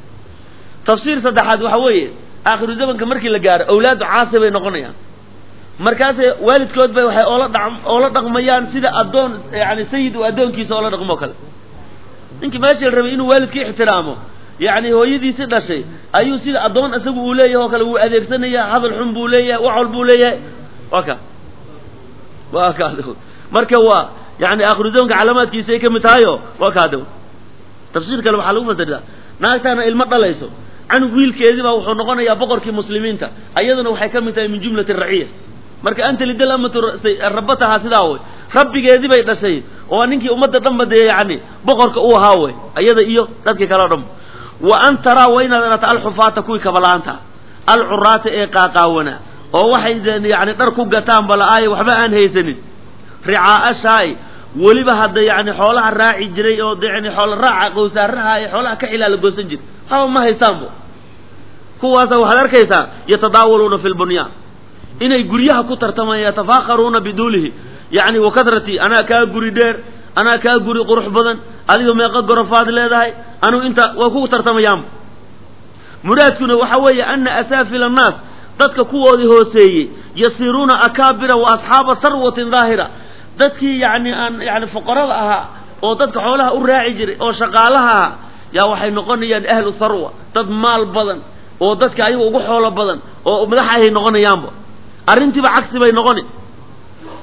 تفسير صدحات وحويه آخر الزمن كمركي لقار أولاد عاصبة نقنيا مركز والد كود بي وحي أولاد دعم أولاد دقميان سيدا أدون يعني سيد وأدون كيس أولاد دقموكل إنك ماشي الربي إنه والد كي احترامه يعني هو يدي سيدا شيء أيو سيدا أدون أسبو أوليه وكل وأذيك سنية هذا الحنب أوليه وعلب أوليه وكا وكا مركز هو يعني آخر الزمن كعلامات كيسي كمتايو وكا دو تفسير كلام حلوم فسردا ناكتانا المطلع ليسو عن ويل كذا وحنا نقولنا يا بقر كمسلمين تا أيضا وحكم من جملة الرعية مرك أنت اللي دل أمة ربتها سداوي ربي كذا بيت شيء وأنك أمة دم ده يعني بقر كأوه هاوي أيضا إيو تذكر كلام وأنت ترى وين أنا الحفاة كوي كبلانتا العرات إيقا قاونا وواحد يعني تركوا قتام بلا آية وحبا أن هي سنين رعاء الشاي ولبا هذا يعني حولها الراعي جري أو يعني حول الراعي قوسا الراعي حولها كحلال قوسنجر هذا ما هي سامو هو سو هذا كيسا يتداولون في البنيان إن يجريها كتر تما يتفاخرون بدوله يعني وكثرتي أنا كأجري دير أنا كأجري قرح بدن هذه ما يقدر غرفات لا ده أنا أنت وكتر تما يام مرادنا وحوي أن أسافل الناس تذكر قوة هو سيء يصيرون أكابر وأصحاب ثروة ظاهرة dadkii yani aan yani fuqarada ahaa oo dadka xoolaha u raaci jiray oo shaqaalaha yaa waxay noqonayaan ahlu sarwa dad maal badan oo dadka ayagu ugu xoolo badan oo madax ay noqonayaanba arintiiba cagsi bay noqoni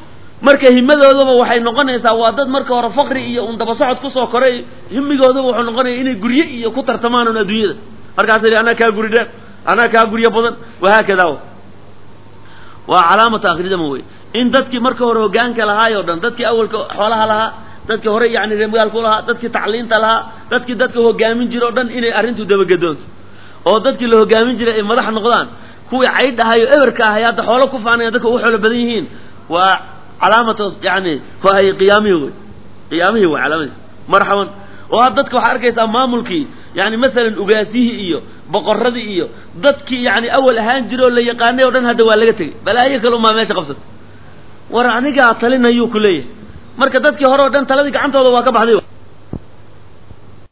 marka himadoodaba waxay noqonaysaa waa dad marka hore faqri iyo un daba socod kusoo koray himigoodaba wuxuu noqonaya inay gurye iyo ku tartamaan un adduunyada markaasa yidhi anaa kaa guri dheer anaa kaa guryo badan wahaakada waa calaamata akhridama wey in dadkii marka hore hogaanka lahaay o dhan dadkii awalka xoolaha lahaa dadkii hore yani reer magaalku lahaa dadkii tacliinta lahaa dadkii dadka hogaamin jira o dhan inay arrintu dabagedoonto oo dadkii la hogaamin jiray ay madax noqdaan kuwii caydh ahayo eberka ahay hadda xoolo ku faanaya dadka ugu xoolo badan yihiin waa calaamata yani waay qiyaamihii wey qiyaamihii way calaamadiis marxaban oo had dadka waxaa arkaysaa maamulkii yani masalan ugaasihii iyo boqoradii iyo dadkii yani awal ahaan jira oo la yaqaanay o dhan hadda waa laga tegey balaayo kale umaa meesha qabsata war anigaa talinayuu ku leeyahay marka dadkii hore o dhan taladii gacantooda waa ka baxday